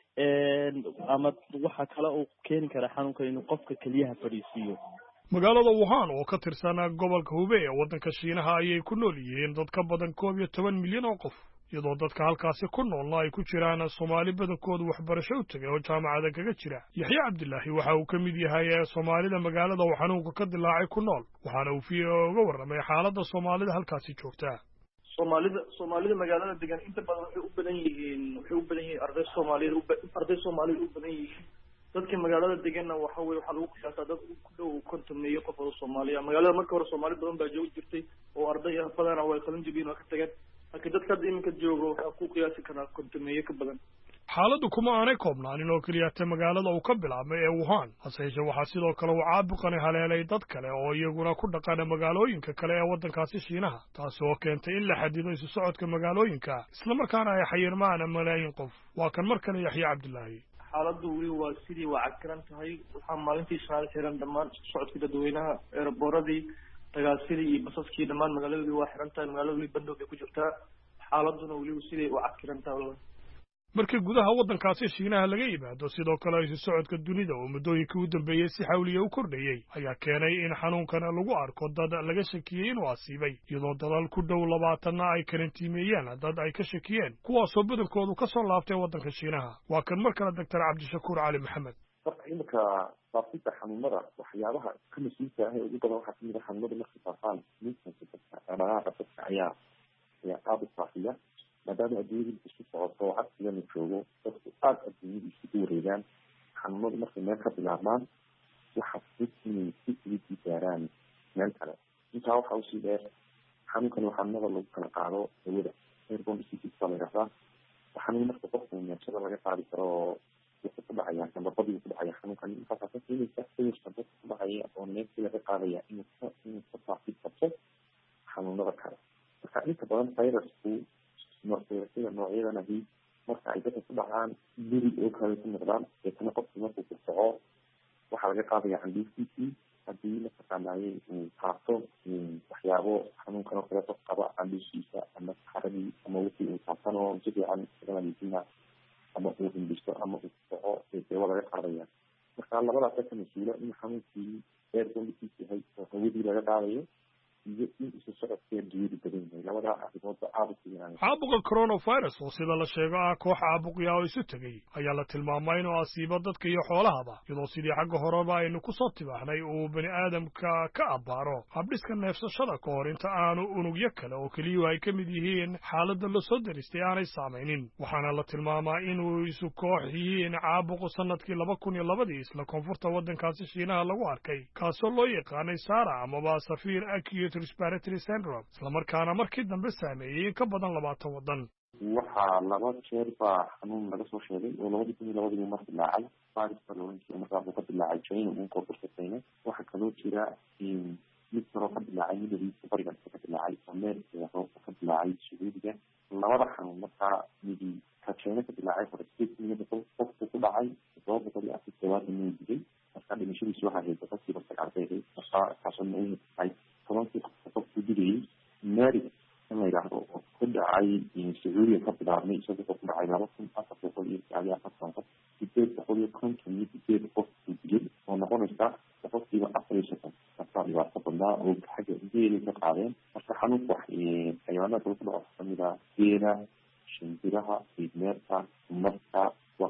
Speaker 14: ama waxa kale oo keeni kara xanuunkan inuu qofka kaliyaha fadhiisiyo.
Speaker 2: magaalada Wuhan oo ka tirsan gobolka Hubei ee waddanka Shiinaha ayay ku nool yihiin dad ka badan koob iyo toban milyan oo qof iyadoo dadka halkaasi ku noolna ay ku jiraan Soomaali badankoodu waxbarasho u tagay oo jaamacada kaga jira. Yaxya Cabdullaahi waxa uu ka mid yahay Soomaalida magaalada uu xanuunka ka dilaacay ku nool waxaana uu fiiro uga warramay xaaladda Soomaalida halkaasi joogta.
Speaker 15: Soomaalida Soomaalida magaalada degan inta badan waxay u badan yihiin waxay u badan yihiin arday Soomaaliyeed arday Soomaaliyeed u badan yihiin dadka magaalada deganna waxa weeye waxa lagu qiyaasaa dad ku dhow konton iyo qof oo Soomaaliya magaalada marka hore Soomaali badan baa joog jirtay oo arday ah badan way qalin jabin oo ka tagay laakiin dadka iminka joogo waxa ku qiyaasi karaa konton iyo ka badan.
Speaker 2: xaaladdu kuma aanay koobnaanin oo keliya ta magaalada uu ka bilaabmay ee Wuhan hase yeeshee waxaa sidoo kale uu caabuqani haleelay dad kale oo iyaguna ku dhaqana magaalooyinka kale ee waddankaasi Shiinaha taasi oo keentay in la xadido isu socodka magaalooyinka isla markaana ay xayirmaan malaayiin qof. waa kan mar kale Yaxya Cabdullaahi.
Speaker 15: xaaladdu weli waa sidii waa cagkaran tahay waxaa maalintii shanaad xiran dhammaan socodkii dadweynaha eeraboradii tagaasidii iyo basaskii dhammaan magaalada waa xiran tahay magaalada weli bandow bay ku jirtaa xaaladuna weli sidii waa cagkaran tahay.
Speaker 2: markii gudaha waddankaasi Shiinaha laga yimaado sidoo kale isu socodka dunida oo muddooyinkii u dambeeyey si xawliya u kordhayey ayaa keenay in xanuunkan lagu arko dad laga shakiyey inuu asiibay iyadoo dalal ku dhow labaatanna ay karantiimeeyeen dad ay ka shakiyeen kuwaasoo badankoodu ka soo laabtay waddanka Shiinaha. waa kan mar kale doctor Cabdishakuur Cali Maxamed.
Speaker 13: marka iminka faafidda xanuunada waxyaabaha ka masuulka ah ee ugu badan waxaa kamid ah xanuunada markay faafaan dhaqdhaqaaqa dadka ayaa ayaa aada u faafiya maadaama adduunyada isku socoto cagsigana joogo dadku aada adduunyada isugu wareegaan xanuunadu markay meel ka bilaabmaan waxa fudud inay si fudud u gaaraan meel kale. intaa waxaa usii dheer xanuunkan waa xanuunada lagu kala qaado hawada airborne disease baa la yidhahdaa xanuun marka qofka neefsada laga qaadi karo oo wuxuu ku dhacaya gambabadii ku dhacaya xanuunkan intaasaa ka keenaysa sayirka dadka ku dhacaya oo neefsi laga qaadaya inuu ka inuu ka faafi karto xanuunada kale. marka inta badan virusku sida noocyadana hi marka ay dadka ku dhacaan beri oo kale ku noqdaan deetana qofku markuu ku soco waxaa laga qaadaya candhuuftiisii haddii mataqaanaaye uu taabto waxyaabo xanuunkan oo kale qof qaba candhuuftiisa ama saxaradii ama wixii uu taabtano si fiican isaga nadiifina ama uu hindhisto ama uu soco dee waa laga qaadaya. marka labadaasa ka mas-uula in xanuunkii airborne disease yahay oo hawadii laga qaadayo iyo in isu socodkee duwadi badan yahay labadaa arrimoodba aada u fiican.
Speaker 2: caabuqa coronavirus oo sida la sheego ah koox caabuqya oo isu tegey ayaa la tilmaamay inuu asiibo dadka iyo xoolahaba iyadoo sidii xagga horeba aynu ku soo tibaahnay uu bani aadamka ka abbaaro habdhiska neefsashada ka hor inta aanu unugyo kale oo keliyuhu ay ka mid yihiin xaaladda la soo daristay aanay saamaynin. waxaana la tilmaamaa inuu isu koox yihiin caabuqu sanadkii laba kun iyo labadii isla koonfurta waddankaasi Shiinaha lagu arkay kaasoo loo yaqaanay sara amaba safir acute respiratory syndrome isla markaana markii dambe saameeyey in ka badan labaatan waddan.
Speaker 13: waxaa laba jeer baa xanuun laga soo sheegay oo labadii kun iyo labadii mar dilaacay faris baa loolan jiray markaa buu ka dilaacay China uu koonfurta China. waxaa kaloo jira mid kaloo ka dilaacay midadiisa bariga ka dilaacay Amerika oo ka dilaacay Suudiga. labada xanuun markaa midi ka China ka dilaacay hore sideed qofku ku dhacay todoba boqol iyo afar iyo todobaatan nin dilay marka dhimashadiisu waxaa haysa qofkiiba sagaal beeray marka kaasoo muhiim tahay tobankii qofku dilayay mary in la yidhaahdo oo ku dhacay sacuudiya ka bilaabmay isaga wuxuu ku dhacay laba kun afar boqol iyo sagaal iyo afartan qof sideed boqol iyo konton iyo sideed qof uu dilay oo noqonaysa boqolkiiba afar iyo soddon marka dhibaato badnaa oo xagga geelay ka qaadeen. marka xanuunka wax xayawaanada kale ku dhaco kamid ah geela shimbiraha fiidmeerka marka waa ka kamid ah.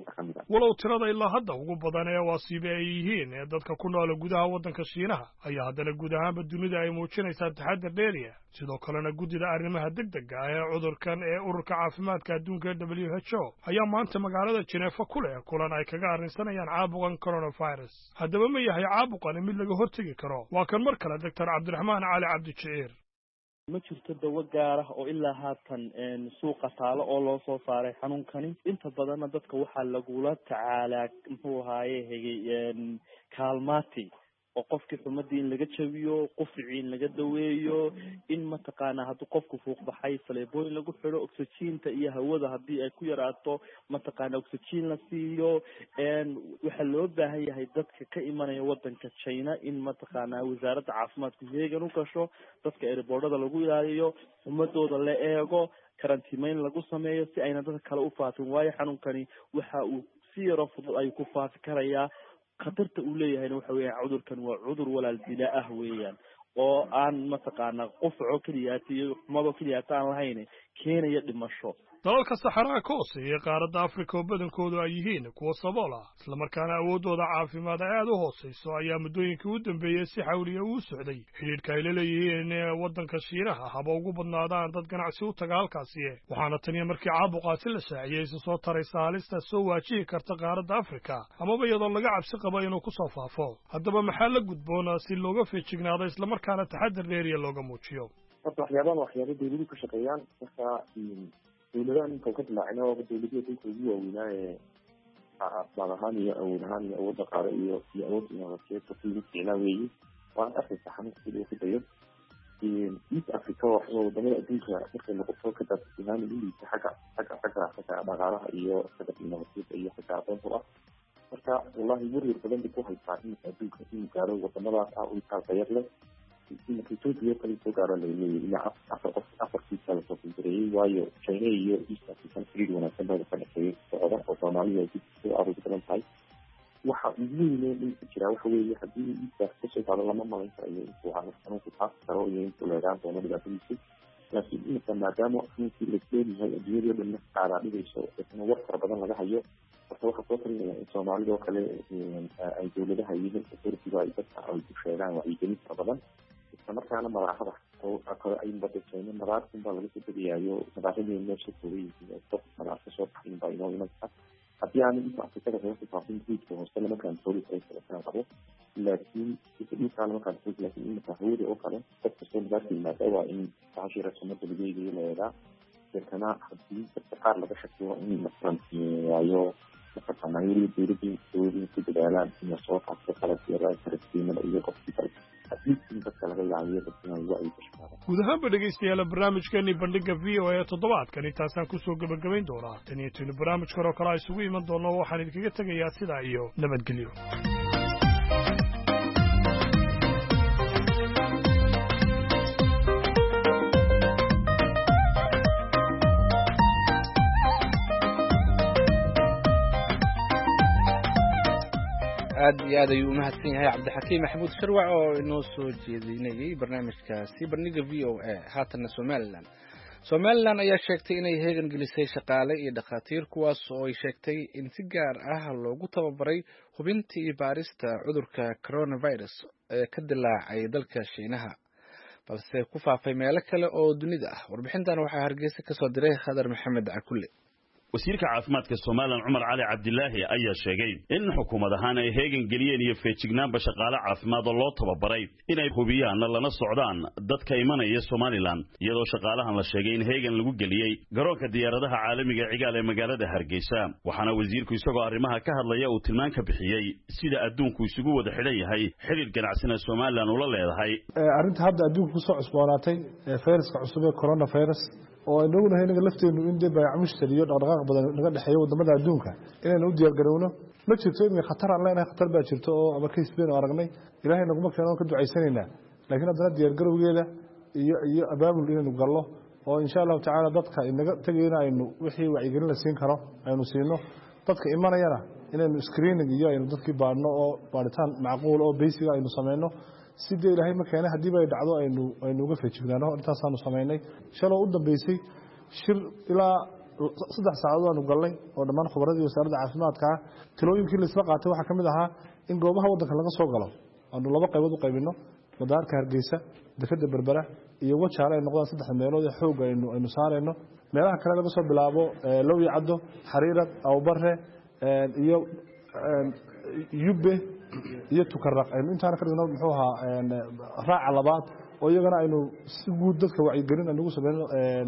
Speaker 2: walow tirada ilaa hadda ugu badan ee wasiibe ay yihiin ee dadka ku nool gudaha waddanka Shiinaha ayaa haddana guud ahaanba dunida ay muujinaysaa taxaddar dheeriya sidoo kalena guddida arrimaha degdega ah ee cudurkan ee ururka caafimaadka adduunka W H O ayaa maanta magaalada Geneva ku leh kulan ay kaga arrinsanayaan caabuqan coronavirus. haddaba ma yahay caabuqan mid laga hortegi karo? waa kan mar kale Doctor Cabdiraxmaan Cali Cabdiciir.
Speaker 14: ma jirto dawo gaar ah oo ilaa haatan suuqa taalo oo loo soo saaray xanuunkani. inta badanna dadka waxaa lagula tacaalaa muxuu ahaaye hegay kaalmaati oo qofkii xumadii in laga jabiyo, qufcii in laga daweeyo, in mataqaanaa hadduu qofku fuuq baxay faleebooyin lagu xidho, oxygeenta iyo hawada haddii ay ku yaraato mataqaana oxygen la siiyo. waxaa loo baahan yahay dadka ka imanaya wadanka China in mataqaanaa wasaaradda caafimaadku heegan u gasho, dadka airboortada lagu ilaaliyo, xumadooda la eego, karantiimeyn lagu sameeyo si ayna dadka kale u faafin. waayo xanuunkani waxa uu si yaro fudud ay ku faafi karayaa. khatarta uu leeyahayna waxa weeyaan cudurkan waa cudur walaal dila ah weeyaan oo aan mataqaanaa qufco keliyaata iyo xumado keliyaata aan lahayn keenaya dhimasho.
Speaker 2: dalalka saxaraha ka hooseeya qaaradda Afrika oo badankoodu ay yihiin kuwa sabool ah islamarkaana awoodooda caafimaad ay aad u hooseyso ayaa muddooyinkii u dambeeyey si xawliya ugu socday xidhiidhka ay la leeyihiin waddanka Shiinaha haba ugu badnaadaan dad ganacsi u taga halkaasi. waxaana taniya markii caabuqaasi la shaaciyey isu soo taraysa halista soo waajihi karta qaaradda Afrika amaba iyadoo laga cabsi qabo inuu ku soo faafo. haddaba maxaa la gudboona si looga feejignaado islamarkaana taxaddar dheeriya looga muujiyo?
Speaker 13: horta waxyaabahan waxyaaba dawladuhu ka shaqeeyaan marka dawladahan inta ka dilaacina oo dawladda dadka ugu waaweynaa ee asbaab ahaan iyo awood ahaan iyo awood dhaqaale iyo iyo awood inoovateed dadka ugu ficnaa weeye. waan arkaysa xanuunka sidii uu ku dayo east africa waxaa wadamada adduunka markay noqoto ka daadsihaan liisa xagga xagga xagga xagga dhaqaalaha iyo xagga inoovateed iyo xagga aqoonta ah. marka wallahi wareer badan bay ku haysaa in adduunka inuu gaaro wadamadaas ah oo intaa dayar leh iminka Ethiopia kale soo gaaro leeyahay ilaa afar qof afar kiis kala soo fikiray waayo China iyo East African Free wanaagsan baa ka dhexeeyay socda oo Soomaaliya ay ku abuur badan tahay. waxa ugu weyn ee jira waxa weeye haddii East Africa soo gaaro lama malayn karayo inuu xanuun ku taas karo iyo inuu leeyahay doona dhibaatadiisa. laakiin inta maadaama xanuunkii la leeyahay adduunyada dhan qaada dhigayso in war fara badan laga hayo waxaa soo talinaya in Soomaalida oo kale ay dawladaha iyo dadka ay dadka ay ku sheegaan wacyigelin fara badan markaana madaxda oo kale ay badda China madaxda baa laga soo degayo madaxda meesha sooyay oo madaxda soo baxin baa inoo imanka haddii aan inta Afrikada ka soo faafin guudka hoose lama kan soo dhigay sababta qabo laakiin sidii kale ma kan soo laakiin in tahawada oo kale dadka soo gaartay ma waa in taashira samada lageeyo leeyahay dadkana haddii dadka qaar laga shakiyo in masalan ayo mataqaanaa yiri dawladda dawladda ku dadaalaan in soo qaadto qalabka tartiibada iyo qofkii
Speaker 2: guud ahaanba dhegaystayaal barnaamijkeeni bandhiga V O A toddobaadkan intaasaan kusoo gabagabayn doonaa tan iyo tinu barnaamij kale oo kale a isugu iman doono waxaan idinkaga tegayaa sidaa iyo nabadgelyo.
Speaker 3: aad iyo aad ayuu umahadsan yahay cabdixakiim maxamuud sharwac oo inoo soo jeedinayay barnaamijkaasi bandhiga V O A. haatanna somalilan somalilan ayaa sheegtay inay heegan gelisay shaqaale iyo dhakhaatiir kuwaas oo ay sheegtay in si gaar ah loogu tababaray hubinta iyo baarista cudurka coronavirus ee ka dilaacay dalka Shiinaha balse ku faafay meelo kale oo dunida ah. warbixintan waxaa Hargeysa ka soo diray Khadar Maxamed Cakulle.
Speaker 16: wasiirka caafimaadka Soomaaliland Cumar Cali Cabdilaahi ayaa sheegay in xukuumad ahaan ay heegan geliyeen iyo feejignaanba shaqaale caafimaad oo loo tababaray inay hubiyaan lana socdaan dadka imanaya Soomaaliland iyadoo shaqaalahan la sheegay in heegan lagu geliyay garoonka diyaaradaha caalamiga ee Cigaal ee magaalada Hargeysa. waxaana wasiirku isagoo arrimaha ka hadlaya uu tilmaan ka bixiyay sida adduunku isugu wada xidhan yahay xiriir ganacsina Soomaaliland ula leedahay.
Speaker 5: arrinta hadda adduunku ku soo cusboonaatay ee fayraska cusub ee coronavirus oo ay nagu nahay naga lafteenu in dee baayac mushtari iyo dhaqdhaqaaq badan naga dhexeeyo wadamada adduunka inaynu u diyaar garowno. ma jirto in khatar aan leenahay khatar baa jirto oo ama case baynu aragnay ilaahay naguma keeno ka ducaysanaynaa laakiin haddana diyaar garowgeeda iyo iyo abaabul inaynu gallo oo insha allahu tacaala dadka inaga tegayna aynu wixii wacyigelin la siin karo aynu siino dadka imanayana inaynu screening iyo aynu dadkii baadhno oo baadhitaan macquul oo basic aynu samayno sidii ilaahay ma keenay hadii bay dhacdo aynu aynu uga feejignaano intaasanu sameynay shalay u dambeysay shir ilaa saddex saacadood aanu galnay oo dhammaan khubradii wasaaradda caafimaadka talooyinkii la isla qaatay waxaa ka mid ahaa in goobaha waddanka laga soo galo aanu laba qaybood u qaybino madaarka Hargeysa dekada Berbera iyo wajaale ay noqdaan saddex meelood ee xoog aynu aynu saareyno meelaha kale laga soo bilaabo Lowya Caddo Xariirad Awbarre iyo Yubbe iyo Tukarraq aynu intaana ka dhigno muxuu ahaa raaca labaad oo iyagana aynu si guud dadka wacyigelin aanu ugu sameeyno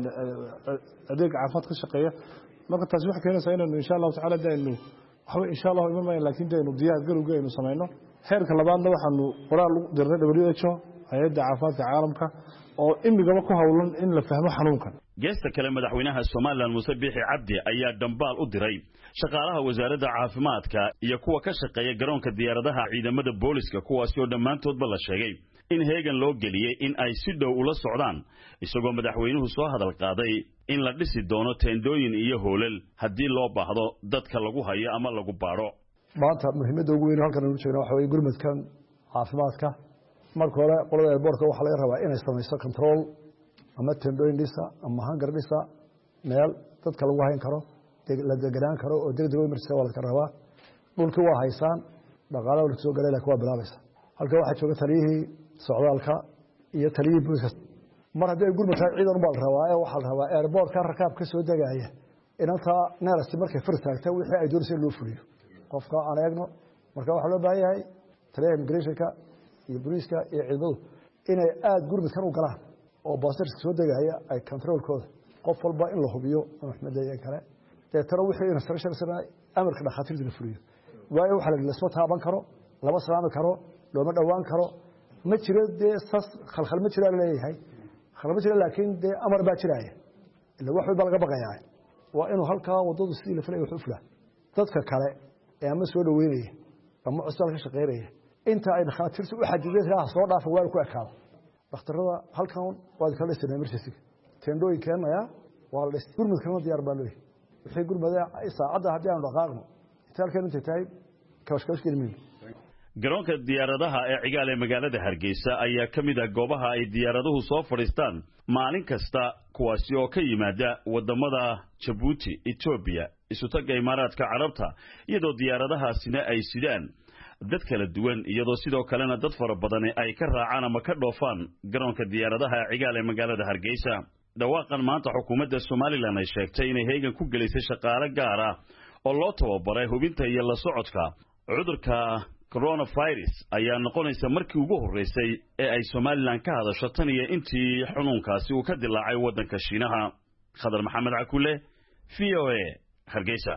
Speaker 5: adeeg caafimaad ka shaqeeya marka taasi waxa keenaysa inaynu insha Allah tacaala dayno waxa insha Allah iman laakiin daynu diyaar garowga aynu sameeyno heerka labaadna waxaanu qoraal u dirnay W H O hay'adda caafimaadka caalamka oo imigaba ku hawlan in la fahmo xanuunkan
Speaker 16: geesta kale madaxweynaha Soomaaliland Muuse Biixi Cabdi ayaa dambaal u diray shaqaalaha wasaaradda caafimaadka iyo kuwa ka shaqeeya garoonka diyaaradaha ciidamada booliska kuwaas oo dhammaantoodba la sheegay in heegan loo geliyay in ay si dhow ula socdaan isagoo madaxweynuhu soo hadal qaaday in la dhisi doono teendooyin iyo hoolal haddii loo baahdo dadka lagu hayo ama lagu baaro
Speaker 17: maanta muhiimadda ugu weyn halkan ugu jeedna waxa weeye gurmadkan caafimaadka marka hore qolada airportka waxa laga rabaa inay samayso control ama teendooyin dhisa ama hangar dhisa meel dadka lagu hayn karo la deganaan karo oo degdeg emergency waa la rabaa dhulkii waa haysaan dhaqaalaha la soo galay laakiin waa bilaabaysa halka waxa jooga taliyihii socdaalka iyo taliyihii booliska mar haddii ay gurmadka ciidan u bal rabaa ee waxa la rabaa airportka rakaab ka soo degaya inanta neerasti markay fur taagtay wixii ay doorsay loo fuliyo qofka aan eegno marka waxa loo baahan yahay taliyaha immigrationka iyo booliska iyo ciidamadu inay aad gurmadkan u galaan oo baasirka soo degaya ay controlkooda qof walba in la hubiyo maxmedayeen kale ee tara wixii instruction sanay amarka dhakhaatiirta la fuliyo waayo waxa la soo taaban karo laba salaami karo looma dhawaan karo ma jiro dee sas khalkhal ma jira leeyahay khalkhal ma jira laakiin dee amar baa jiraya ila wax walba laga baqayaa waa inuu halkaa wadadu sidii la filay wax u fulaa dadka kale ee ama soo dhaweynaya ama cusbal ka shaqeynaya inta ay dhakhaatiirtu u xadideen soo dhaafo waa ku ekaado dhakhtarada halkan waa kala dhisnay emergency teendooyinkeenaya waa la dhisay gurmadkana diyaar baa loo wixii gurmada saacada haddii aan dhaqaaqno inta inta tahay kawashkash gelmin
Speaker 16: garoonka diyaaradaha ee cigaal ee magaalada Hargeysa ayaa kamid ah goobaha ay diyaaraduhu soo fadhiistaan maalin kasta kuwaasi oo ka yimaada wadamada Djibouti, Ethiopia, isutaga Imaaraadka Carabta iyadoo diyaaradahaasina ay sidaan dad kala duwan iyadoo sidoo kalena dad fara badan ay ka raacaan ama ka dhoofaan garoonka diyaaradaha ee cigaal ee magaalada Hargeysa dhawaaqan maanta xukuumadda Soomaaliland ay sheegtay inay heegan ku galeysay shaqaale gaar ah oo loo tababaray hubinta iyo la socodka cudurka coronavirus ayaa noqonaysa markii ugu horeysay ee ay Soomaaliland ka hadasho tan iyo intii xanuunkaasi uu ka dilaacay waddanka Shiinaha Khadar Maxamed Cakule V O A Hargeysa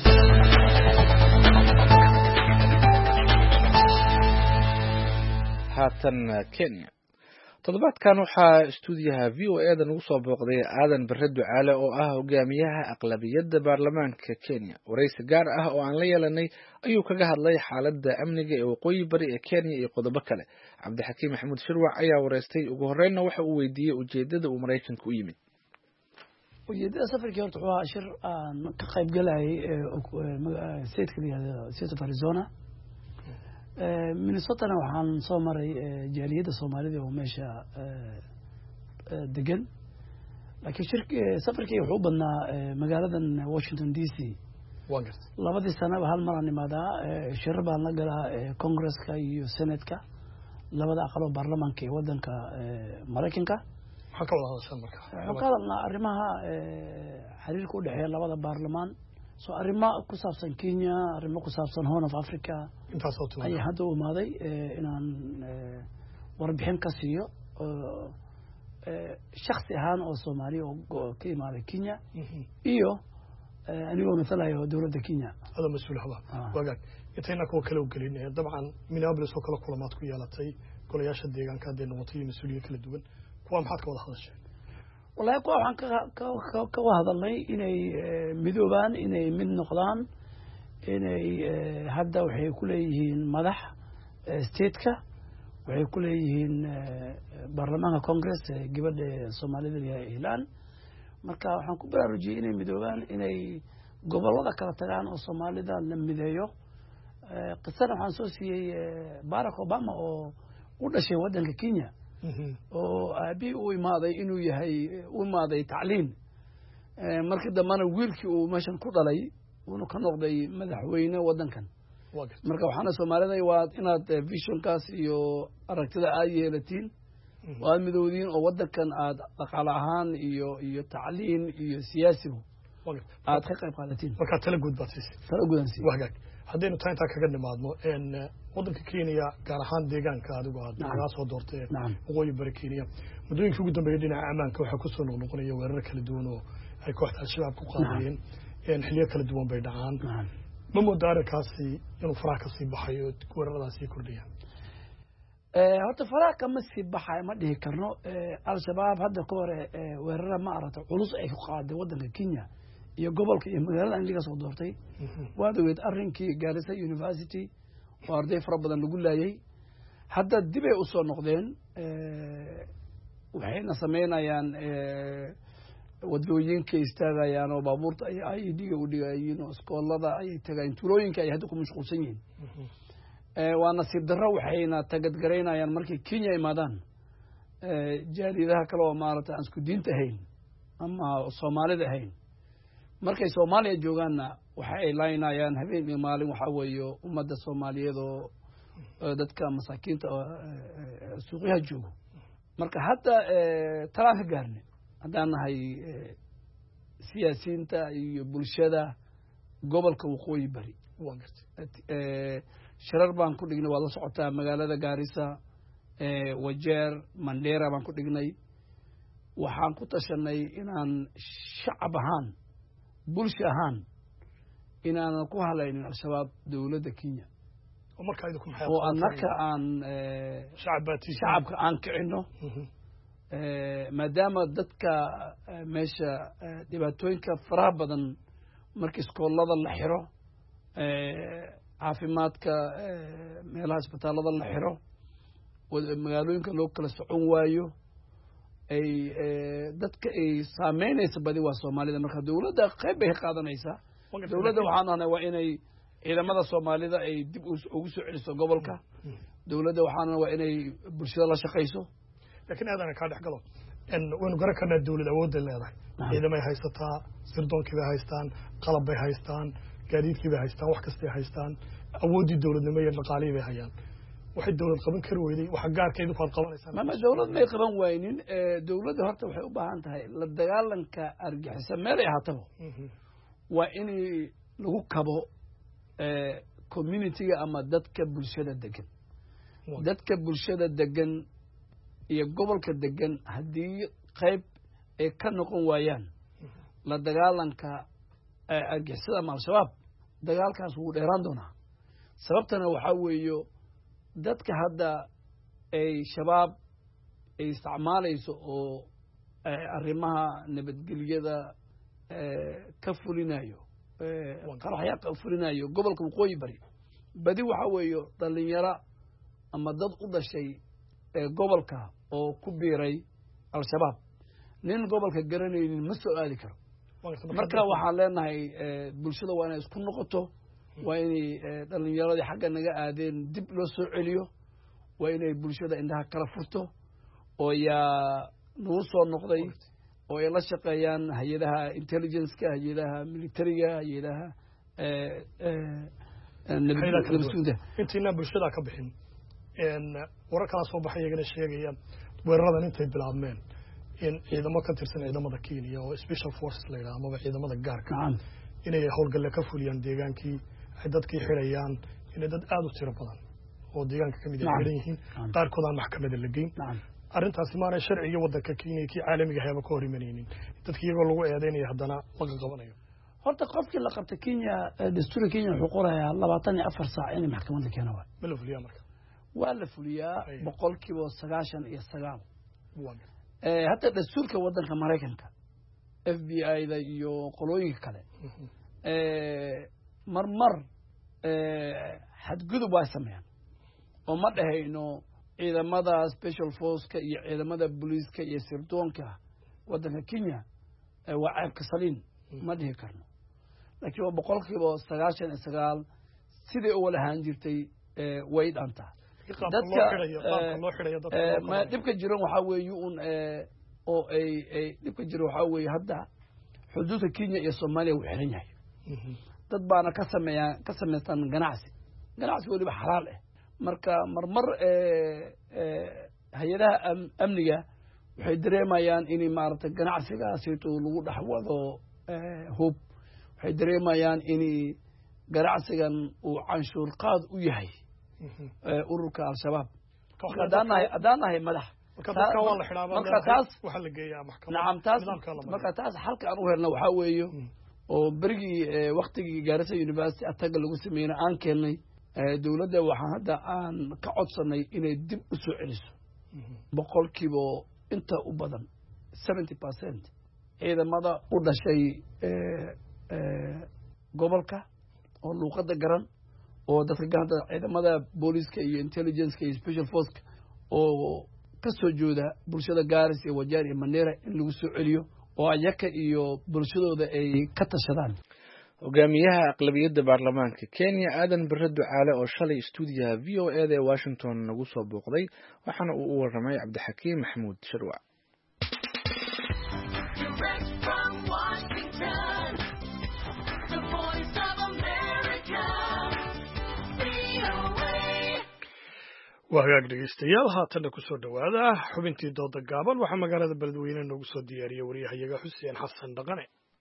Speaker 3: haatan Kenya toddobaadkan waxaa stuudiyaha V O A-da ugu soo booqday Aadan Barre Ducaale oo ah hogaamiyaha aqlabiyadda baarlamaanka Kenya waraysi gaar ah oo aan la yeelanay ayuu kaga hadlay xaaladda amniga ee waqooyi bari ee Kenya iyo qodobo kale Cabdixakiim Maxamuud Shirwac ayaa waraystay ugu horreynna waxa uu weydiiyey ujeedada uu Mareykanka u yimid
Speaker 18: ujeedada safarkii horta waa shir aan ka qayb galayay stateska state of Arizona Minnesota waxaan soo maray jaaliyadda Soomaalida oo meesha degan laakiin shirki safarkii wuxuu badnaa magaaladan Washington D C labadii sano hal mar aan imaadaa shir baan la galaa Congress-ka iyo Senate-ka labada aqal oo baarlamaanka ee wadanka Mareykanka
Speaker 2: waxa ka wada hadashan marka
Speaker 18: waxa ka hadalnaa arrimaha xiriirka u dhaxeeya labada baarlamaan soo arrimo ku saabsan Kenya arrimo ku saabsan Horn of Africa
Speaker 2: intaas oo
Speaker 18: ay hadda u imaaday inaan warbixin ka siiyo shakhsi ahaan oo Soomaali oo ka imaaday Kenya iyo anigoo matalayo dawladda Kenya
Speaker 2: hada mas'uul haba wagaag intayna ku kala gelin dabcan Minneapolis oo kala kulamaad ku yeelatay golayaasha deegaanka hadday noqotay mas'uuliyiin kala duwan kuwa maxaad ka wada hadashay
Speaker 18: wallahi kuwa waxaan ka ka wada hadalnay inay midoobaan inay mid noqdaan inay hadda waxay ku leeyihiin madax state-ka waxay ku leeyihiin baarlamaanka Congress gabadha Soomaalida ee Ilaan marka waxaan ku baraarujiyay inay midoobaan inay gobolada kala tagaan oo Soomaalida la mideeyo qisana waxaan soo siiyay Barack Obama oo u dhashay waddanka Kenya oo abi u imaaday inuu yahay u imaaday tacliin markii dambana wiilkii uu meeshan ku dhalay uuna ka noqday madaxweyne waddankan marka waxaana soomaalida waa inaad visionkaas iyo aragtida aad yeelatiin oo aad midoodiin oo waddankan aad dhaqaale ahaan iyo iyo tacliin iyo siyaasigu aad ka qayb qaadatiin
Speaker 2: marka tala guud baad siisay
Speaker 18: tala guudan siisay
Speaker 2: wagaag haddaynu taa intaa kaga nimaadno in waddanka Kenya gaar ahaan deegaanka adigu aad laga soo doortay waqooyi bari Kenya muddooyinkii ugu dambeeyay dhinaca ammaanka waxaa ku soo noqnoqonaya weerar kala duwan oo ay kooxda al-shabaab ku qaadayeen in xilliyo kala duwan bay dhacaan ma moodaa arrinkaasi inuu faraha ka sii baxayo weeraradaasi kordhiyaan
Speaker 18: horta faraha kama sii baxayo ma dhihi karno al-shabaab hadda ka hore weerara ma aragto culus ay ku qaaday waddanka Kenya iyo gobolka iyo magaalada in laga soo doortay waa daweed arrinkii Garissa University oo arday fara badan lagu laayay hadda dib ay u soo noqdeen waxayna sameynayaan wadooyinka istaagayaan oo baabuurta ay ay dhiga u dhigayeen oo iskoolada ay tagayeen turooyinka ay hadda ku mashquulsan yihiin waa nasiib darro waxayna tagadgaraynayaan markay Kenya imaadaan jaaridaha kale oo maarata aan isku diinta ahayn ama Soomaalida ahayn markay Soomaaliya joogaanna waxa ay laynayaan habeen iyo maalin waxa weeyo ummadda Soomaaliyeed oo dadka masaakiinta suuqyaha joogo marka hadda talaan ka gaarnay haddaan nahay siyaasiyiinta iyo bulshada gobolka waqooyi bari shirar baan ku dhignay waa la socotaa magaalada Garissa Wajeer Mandera baan ku dhignay waxaan ku tashanay inaan shacab ahaan bulsho ahaan inaan ku halaynin al-shabaab dawladda Kenya
Speaker 2: oo markaa idinku maxay
Speaker 18: oo annaka aan shacabka aan kicino maadaama dadka meesha dhibaatooyinka faraha badan markii iskoolada la xiro caafimaadka meelaha isbitaalada la xiro magaalooyinka loo kala socon waayo ay dadka ay saameynaysa badi waa Soomaalida marka dawladda qayb bay qaadanaysaa dawladda waxaan ahaynaa waa inay ciidamada Soomaalida ay dib ugu soo celiso gobolka dawladda waxaan waa inay bulshada la shaqeyso
Speaker 2: laakiin aadana ka dhax galo in waynu garan karnaa dawladda awood leedahay ciidamay haysataa sirdoonkii bay haystaan qalab bay haystaan gaadiidkii bay haystaan wax kasta ay haystaan awoodii dawladnimo iyo dhaqaalihii bay hayaan waxay dawlad qaban kari weyday waxa gaarkeedu ku qabanaysaa
Speaker 18: ma dawlad may qaban waynin dawladda horta waxay u baahan tahay la dagaalanka argixisa meel ay ahaataba waa in lagu kabo community-ga ama dadka bulshada degan dadka bulshada degan iyo gobolka degan haddii qayb ay ka noqon waayaan la dagaalanka argixisada ama al-shabaab dagaalkaas wuu dheeraan doonaa sababtana waxaa weeyo dadka hadda ay shabaab ay isticmaalayso oo arrimaha nabadgelyada ka fulinayo qaraxya ka fulinayo gobolka waqooyi bari badi waxa weeyo dhalinyaro ama dad u dhashay gobolka oo ku biiray al-shabaab nin gobolka garanaynin ma soo aadi karo marka waxaan leenahay bulshada waa inay isku noqoto waa inay dhalinyaradii xagga naga aadeen dib loo soo celiyo waa inay bulshada indhaha kala furto oo yaa nagu soo noqday oo ay la shaqeeyaan hay-adaha intelligence-ka hay-adaha militariga hay-adaha
Speaker 2: intiina bulshada ka bixin warar kala soo baxay iyagana sheegaya weeraradan intay bilaabmeen in ciidamo ka tirsan ciidamada Kenya oo special forces la yiraahdo ama ciidamada gaarka inay howlgal ka fuliyaan deegaankii ay dadkii xirayaan inay dad aad u tiro badan oo deegaanka kamid ah xiran yihiin qaarkood aan maxkamadda la geyn arrintaasi maana sharciga waddanka Kenya ki caalamiga ah ka hor imanaynin dadkii iyagoo lagu eedeynaya haddana laga qabanayo
Speaker 18: horta qofkii la qabtay Kenya dastuurka Kenya wuxuu qorayaa labaatan iyo afar saac in maxkamadda keeno waa
Speaker 2: ma la fuliyaa marka
Speaker 18: waa la fuliyaa boqolkiiba sagaashan iyo sagaal ee hatta dastuurka waddanka Mareykanka F B I-da iyo qolooyinka kale ee marmar ee xadgudub waa sameeyaan oo ma dhahayno ciidamada special force-ka iyo ciidamada booliiska iyo sirdoonka waddanka Kenya waa ceebka saliin ma dhihi karno laakiin waa boqolkiiba sagaashan iyo sagaal sidii u wada ahaan jirtay way dhantaa dadka ma dhibka jiran waxaa weeye un oo ay ay dhibka jiro waxaa weeye hadda xuduudka Kenya iyo Soomaaliya wuu xiran yahay dad baana ka sameeyaa ka sameeysan ganacsi ganacsi waliba xalaal ah marka marmar ee hay'adaha amniga waxay dareemayaan in maarta ganacsigaasi uu lagu dhaxwado hub waxay dareemayaan in ganacsigan uu canshuur qaad u yahay ururka al-shabaab hadanahay hadanahay madax marka taas waxa la geeyaa maxkamadda taas marka taas halka aan u helno waxa weeyo oo berigii waqtigii Garissa University ataga lagu sameeyay aan keenay dawladda waxa hadda aan ka codsanay inay dib u soo celiso boqolkiiba inta u badan seventy percent ciidamada u dhashay gobolka oo luuqada garan oo dadka gacanta ciidamada booliska iyo intelligence iyo special force oo ka soo jooda bulshada Garissa iyo Wajir iyo Mandera in lagu soo celiyo oo ayaka iyo bulshadooda ay ka tashadaan
Speaker 3: hogaamiyaha aqlabiyadda baarlamaanka Kenya Aadan Barre Ducaale oo shalay stuudiyaha V O A ee Washington nagu soo booqday waxaana uu u warramay Cabdixakiim Maxamuud Sharwac
Speaker 2: waa hagaag dhegeystayaal haatanna ku soo dhowaada xubintii dooda gaaban waxaa magaalada beledweyne noogu soo diyaariyey waryahayaga xuseen xasan dhaqane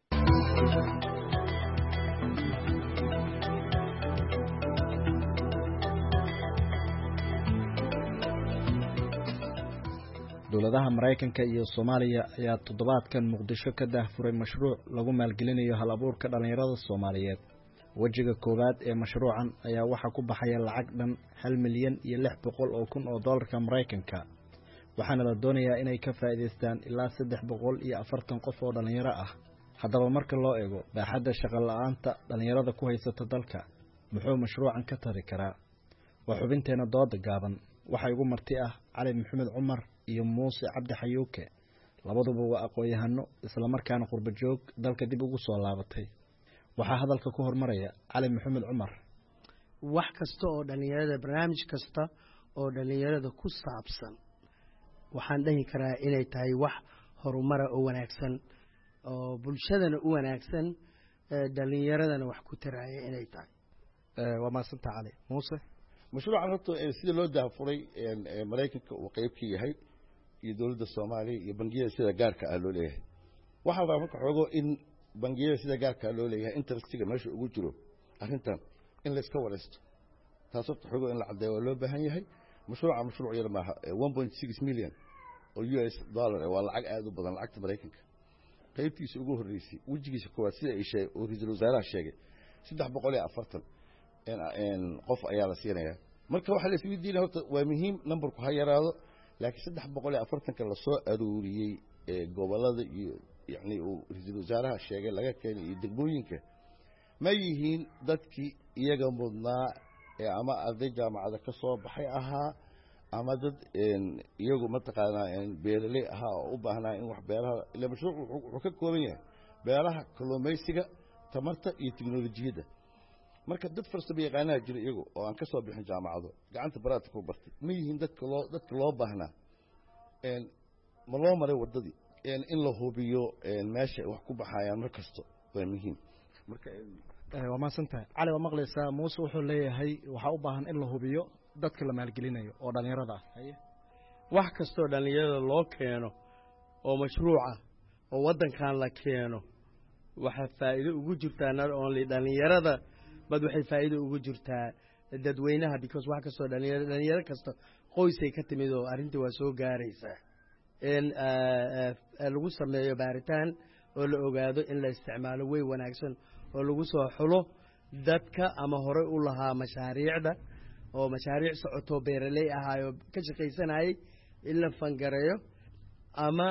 Speaker 19: dowladaha Mareykanka iyo Soomaaliya ayaa toddobaadkan Muqdisho ka daahfuray mashruuc lagu maalgelinayo hal abuurka dhalinyarada Soomaaliyeed wajiga koowaad ee mashruucan ayaa waxa ku baxaya lacag dhan hal milyan iyo lix boqol oo kun oo dollarka Mareykanka waxaana la doonayaa inay ka faa'iideystaan ilaa saddex boqol iyo afartan qof oo dhalinyaro ah haddaba marka loo eego baaxadda shaqo la'aanta dhalinyarada ku haysata dalka muxuu mashruucan ka tari karaa waa xubinteena dooda gaaban waxa ugu marti ah Cali Maxamed Cumar iyo Muuse Cabdi Xayuuke labaduba waa aqoon-yahano isla markaana qurba joog dalka dib ugu soo laabatay waxaa hadalka ku hormaraya Cali Maxamed Cumar
Speaker 20: wax kasta oo dhalinyarada barnaamij kasta oo dhalinyarada ku saabsan waxaan dhahi karaa inay tahay wax horumar oo wanaagsan oo bulshadana u wanaagsan dhalinyaradana wax ku taraya inay tahay
Speaker 19: ee waa maasanta Cali Muuse
Speaker 21: mashruucan horta sida loo daafuray Mareykanka uu qayb ka yahay iyo dawladda Soomaaliya iyo bangiyada sida gaarka ah loo leeyahay waxa la marka xogo in bangiyada sida gaarka loo leeyahay interestiga meesha ugu jiro arrintan in la iska wareysto taasoo xogo in la cadeeyo loo baahan yahay mashruuca mashruuc yar maaha one point six million oo U S dollar waa lacag aad u badan lacagta Mareykanka qaybtiisa ugu horeysay wajigiisa koowaad sida ay sheegay oo ra'iisul wasaaraha sheegay saddex boqol iyo afartan in qof ayaa la siinayaa marka waxa la isweydiinaa horta waa muhiim numberku ha yaraado laakiin saddex boqol iyo afartan ka la soo aruuriyay ee gobolada iyo يعني ورئيس وزراء الشيء لقى كان يدقموينك ما يهين دتكي يجا مضنا أما أذي جامعة كصوب حيها أما دد إن يجوا متقنا إن بيرليها وبهنا إن وحبيرها اللي مشروع وكل كومية بيرها كله ما يسيق تمرت التكنولوجيا ده مركز دت فرصة بيجانا جري يجوا وأن كصوب بين جامعة ده قعدت براتك وبرتي ما يهين دت كلا دت كلا بهنا إن ملاه مرة وددي إن إن له بيو إن ماشي وحكومة حياة مركزته ومهم
Speaker 19: مركز وما سنتها على ومغلسة موسى وحوليه هي وحوبها إن له بيو دتك لما الجلينيو وداني رضا هي
Speaker 20: wax kastoo dhalinyarada loo keeno oo mashruuca oo wadankan la keeno waxa faa'iido ugu jirtaa nar only dhalinyarada bad waxay faa'iido ugu jirtaa dadweynaha because wax kastoo dhalinyarada dhalinyaro kasta qoysay ka timid oo arintii waa soo gaaraysaa in lagu sameeyo baaritaan oo la ogaado in la isticmaalo way wanaagsan oo lagu soo xulo dadka ama hore u lahaa mashaariicda oo mashaariic socoto beeraley ahaayo ka shaqaysanayay in la fangareeyo ama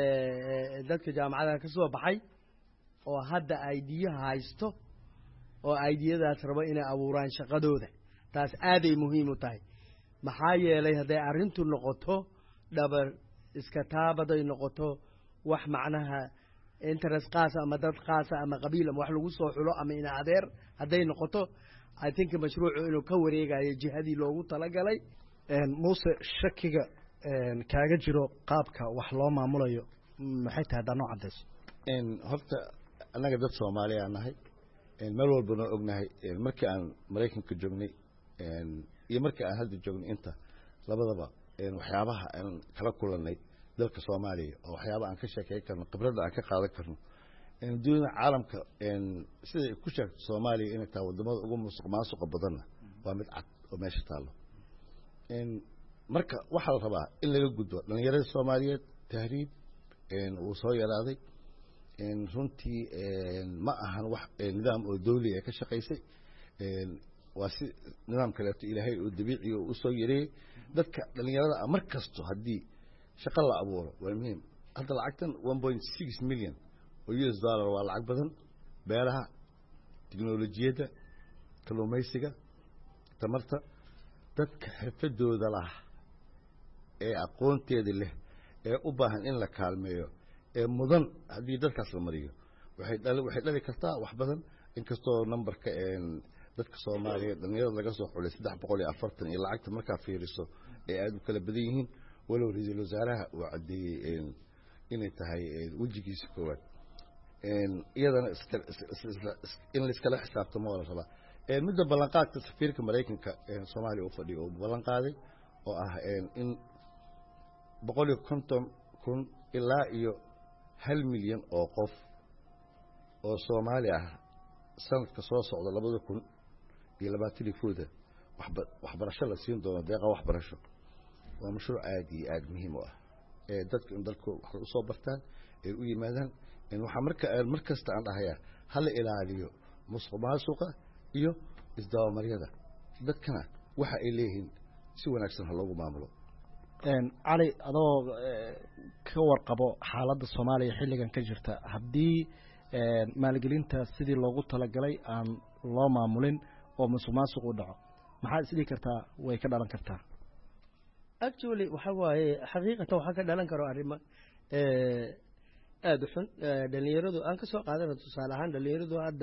Speaker 20: dadka jaamacadaha ka soo baxay oo hadda idea haysto oo ideyadaas rabo inay abuuraan shaqadooda taas aaday muhiim u tahay maxaa yeelay hadday arrintu noqoto dhabar iska taabaday noqoto wax macnaha interest qaas ama dad qaas ama qabiil ama wax lagu soo xulo ama ina adeer hadday noqoto I think mashruucu inuu ka wareegayo jihadii loogu talagalay
Speaker 19: Muuse shakiga kaaga jiro qaabka wax loo maamulayo maxay tahay dano cadeys
Speaker 21: in horta annaga dad Soomaaliya nahay in meel walbana ognahay markii aan Mareykanka joognay iyo markii aan hadda joognay inta labadaba waxyaabaha aan kala kulanay dalka Soomaaliya oo waxyaabo aan ka sheekay karno khibrada aan ka qaadan karno in dunyada caalamka in sida ku sheegto Soomaaliya inay tahay wadamada ugu musuqmaasuqa badan waa mid cad oo meesha taalo in marka waxa la rabaa in laga gudbo dhalinyarada Soomaaliyeed tahriib in uu soo yaraaday in runtii ma ahan wax nidaam oo dawli ah ka shaqeysay in waa si nidaam kale oo Ilaahay oo dabiici oo soo yareeyay dadka dhalinyarada mar kasto hadii shaqo la abuuro waa muhiim hadda lacagtan one point six million oo U S dollar waa lacag badan beeraha tiknoolajiyada kalluumaysiga tamarta dadka xirfadooda lah ee aqoonteeda leh ee u baahan in la kaalmeeyo ee mudan hadii dadkaas la mariyo waxay dhali waxay dhali kartaa wax badan inkastoo numberka een dadka Soomaaliyeed dhalinyarada laga soo xulay saddex boqol iyo afartan iyo lacagta marka fiiriso ee aad u kala badan yihiin walow ra'iisul wasaaraha uu cadeeyay in inay tahay wajigiisa koowaad een iyadana in la iskala xisaabtamo wala raba ee midda ballanqaadka safiirka Mareykanka ee Soomaaliya u fadhiyo oo ballan qaaday oo ah in boqol iyo konton kun ilaa iyo hal milyan oo qof oo Soomaali ah sanadka soo socda labada kun iyo labaatan iyo kow waxbarasho la siin doono deeqa waxbarasho waa mashruuc aad iyo aad muhiim u ah ee dadka in dalku wax u soo bartaan ee u yimaadaan in waxa marka markasta aan dhahayaa hal ilaaliyo musuqmaasuqa iyo isdawamaryada dadkana waxa ay leeyihiin si wanaagsan ha loogu maamulo
Speaker 19: een cali adoo ka warqabo xaaladda Soomaaliya xilligan ka jirta hadii een maalgelinta sidii loogu talagalay aan loo maamulin oo musuqmaasuq u dhaco maxaa isdii kartaa way ka dhalan kartaa
Speaker 20: actually waxa waaye xaqiiqatan waxa ka dhalan karo arrimo ee aad u xun dhalinyaradu aan ka soo qaadano tusaale ahaan dhalinyaradu hadda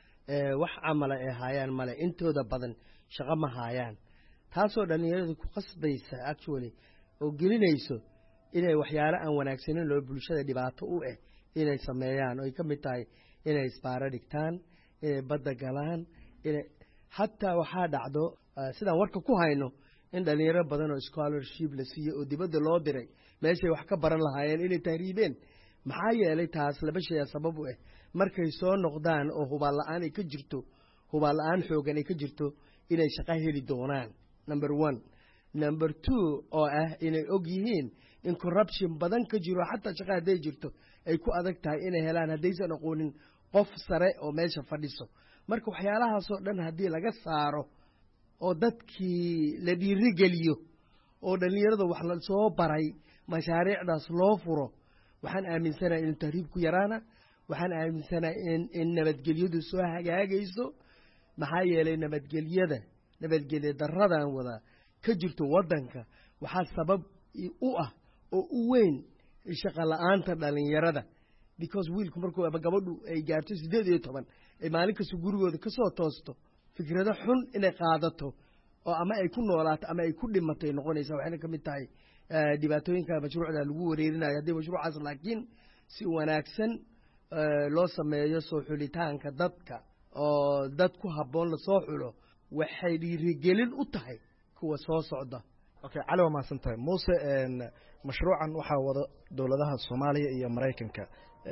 Speaker 20: ee wax amal ay hayaan male intooda badan shaqo ma hayaan taasoo dhalinyaradu ku qasbaysa actually oo gelinayso inay waxyaalo aan wanaagsanin loo bulshada dhibaato u ah inay sameeyaan oo ay ka mid tahay inay isbaara dhigtaan inay badda galaan inay hatta waxa dhacdo sidaan warka ku hayno in dhalinyaro badan oo scholarship la siiyo oo dibadda loo diray meeshay wax ka baran lahaayeen inay tahriibeen maxaa yeelay taas laba shay sabab u ah markay soo noqdaan oo hubaal la'aan ay ka jirto hubaal la'aan xoogan ay ka jirto inay shaqo heli doonaan number one number two oo ah inay og yihiin in corruption badan ka jiro xataa shaqo haday jirto ay ku adag tahay inay helaan hadaysan aqoonin qof sare oo meesha fadhiso marka waxyaalahaas oo dhan hadii laga saaro oo dadkii la dhiiri geliyo oo dhalinyarada wax la soo baray mashaariicdaas loo furo waxaan aaminsanahay in tahriibku yaraana waxaan aaminsanahay in in nabadgelyadu soo hagaagayso maxaa yeelay nabadgelyada nabadgelyo daradan wada ka jirto wadanka waxa sabab u ah oo u weyn shaqo la'aanta dhalinyarada because wiilku markuu ama gabadhu ay gaarto sideed iyo toban ay maalin kasta gurigooda ka soo toosto fikrado xun inay qaadato oo ama ay ku noolaato ama ay ku dhimato ay noqonaysaa waxayna ka mid tahay dhibaatooyinka mashruucda lagu wareerinayo haddii mashruucaas laakiin si wanaagsan loo sameeyo soo xulitaanka dadka oo dad ku habboon la soo xulo waxay dhiirigelin u tahay kuwa soo socda
Speaker 19: okay cali waa mahadsantahay muuse mashruucan waxaa wada dowladaha Soomaaliya iyo Mareykanka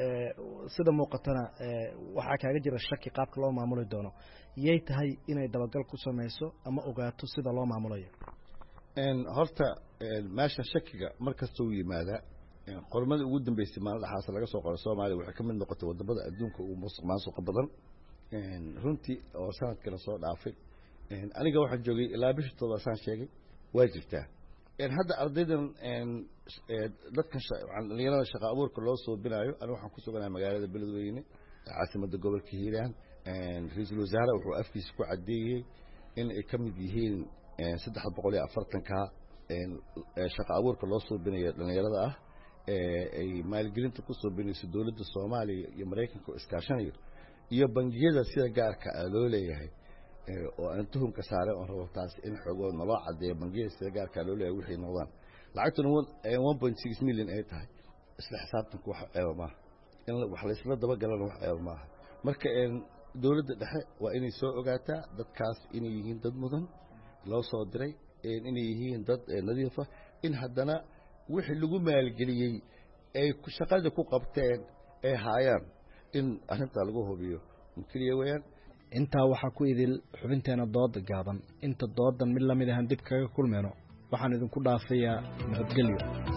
Speaker 19: sida muuqatana waxaa kaaga jira shaki qaabka loo maamuli doono yey tahay inay dabagal ku sameyso ama ogaato sida loo maamulayo
Speaker 21: een horta meesha shakiga markasta uu yimaada qormada ugu dambeysay maalin dhaxaas laga soo qoray Soomaaliya waxa ka mid noqotay wadamada adduunka ugu musuqmaasuq badan een runtii oo sanadkii soo dhaafay een aniga waxaan joogay ilaa bishii toddobaad saan sheegay waa jirtaa een hadda ardaydan een dadkan dhalinyarada shaqo abuurka loo soo binaayo aniga waxaan ku suganahay magaalada Beledweyne caasimada gobolka Hiiraan een ra'iisul wasaare wuxuu afkiisa ku cadeeyay in ay ka mid yihiin saddex boqol iyo afartan ka een shaqo abuurka loo soo binayo dhalinyarada ah ee ay maalgelinta ku soo binayso dawladda Soomaaliya iyo Mareykanka iskaashanayo iyo bangiyada sida gaarka ah loo leeyahay oo aan tuhumka saaray oo rabo taas in xogood nala cadeeyo bangiyada sida gaarka loo leeyahay wixii noqdaan lacagtan one point six million ay tahay isla xisaabtanku wax eeba ma in wax la isla daba galana wax ceeb maaha marka dowladda dhexe waa inay soo ogaataa dadkaas inay yihiin dad mudan loo soo diray inay yihiin dad nadiif ah in haddana wixii lagu maalgeliyey ay shaqada ku qabteen ay haayaan in arrintaa lagu hubiyo keliya weeyaan
Speaker 19: intaa waxaa ku idil xubinteena dooda gaaban inta doodan mid lamid ahaan dib kaga kulmeyno waxaan idinku dhaafayaa nabadgelyo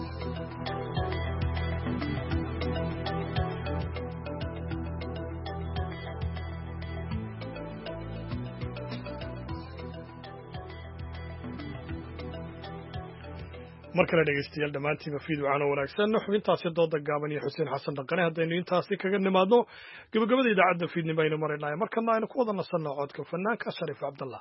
Speaker 2: mar kale dhegeystayaal dhammaantiinba fiidwacana wanaagsan xubintaasi dooda gaaban iyo xuseen xasan dhaqane haddaynu intaasi kaga nimaadno gabagabada idaacadda fiidnimo aynu maraynahay markana aynu ku wada nasanno codka fanaanka shariif cabdallah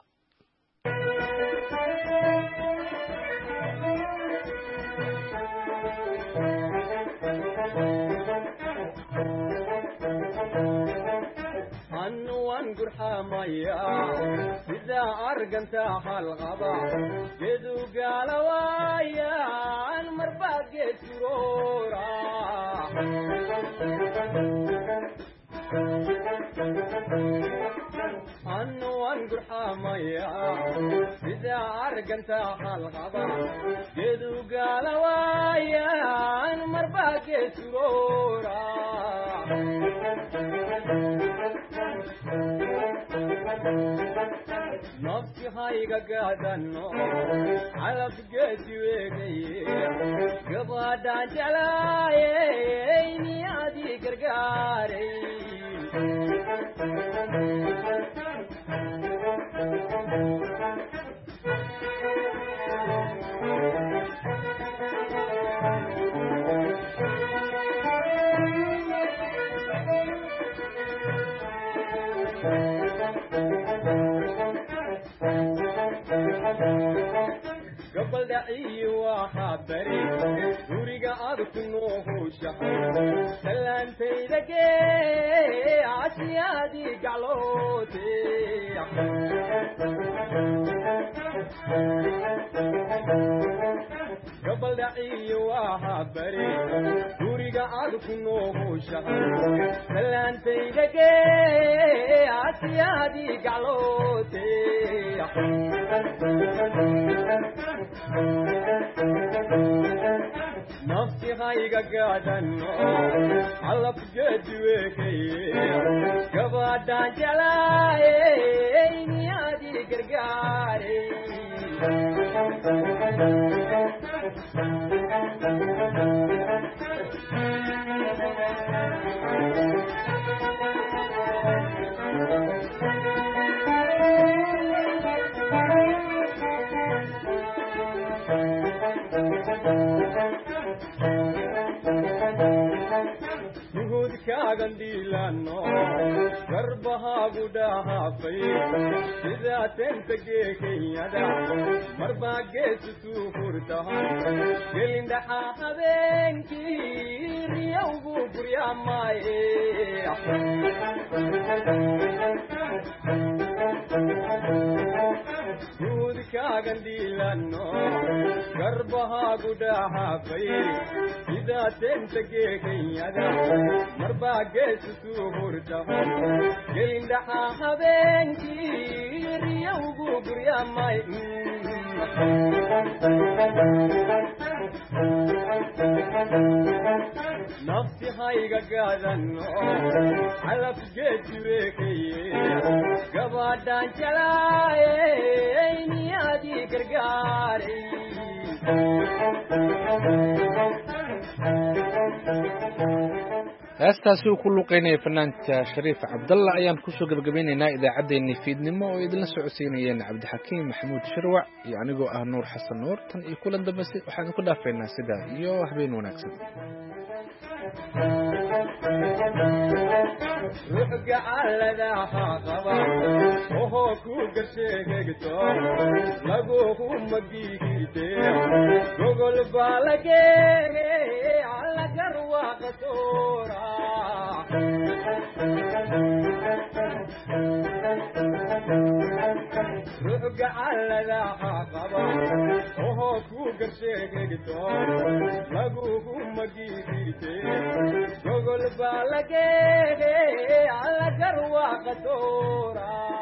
Speaker 1: إذا أرجنت حلقة جدو قال ويا المرباط جسورا أنو أنقر حمايا إذا أرجنت حلقة جدو قال ويا المرباط جسورا نفسي هاي قادنو على بقيتي ويقي قبادا جلايني عادي قرقاري قبل دعي وحبري ورقة أرك نوه شحر سلانتي لكي عسيادي قعلوتي قبل دعي وحبري ورقة أرك نوه شحر سلانتي لكي عسيادي قعلوتي نفسي هاي قادنو على بجد وكي قبادان جلايني عادي قرقاري قنديلانو قربها قداها في إذا تنتقي كيادا مربا قيس سوفرتها قلن دحا حبينكي ريوغو بريا ماي يودكا قنديلانو قربها قداها في إذا تنتقي كيادا مربا قيس سوفرتها قلن دحا حبينكي ريوغو بريا ماي نفسي هاي قادنو على بجيت ويكي قبادان جلايني عادي قرقاري
Speaker 3: heestaasi uu ku luqeynaya fanaanka shariif cabdalla ayaan kusoo gabagabaynaynaa idaacaddeenni fiidnimo oo idinla socodsiinayeen cabdixakiim maxamuud shirwac iyo anigoo ah nuur xasan nuur tan iyo kulan dambese waxaan ku dhaafaynaa sidaa iyo habeen wanaagsan
Speaker 1: ruux gacalada qaba oo ku gasheegto lagu humagigite gogol balage ala garwa qasora ruux gacalada qaba oo ku gasheegto lagu humagigite gogol balage alla garwa qadora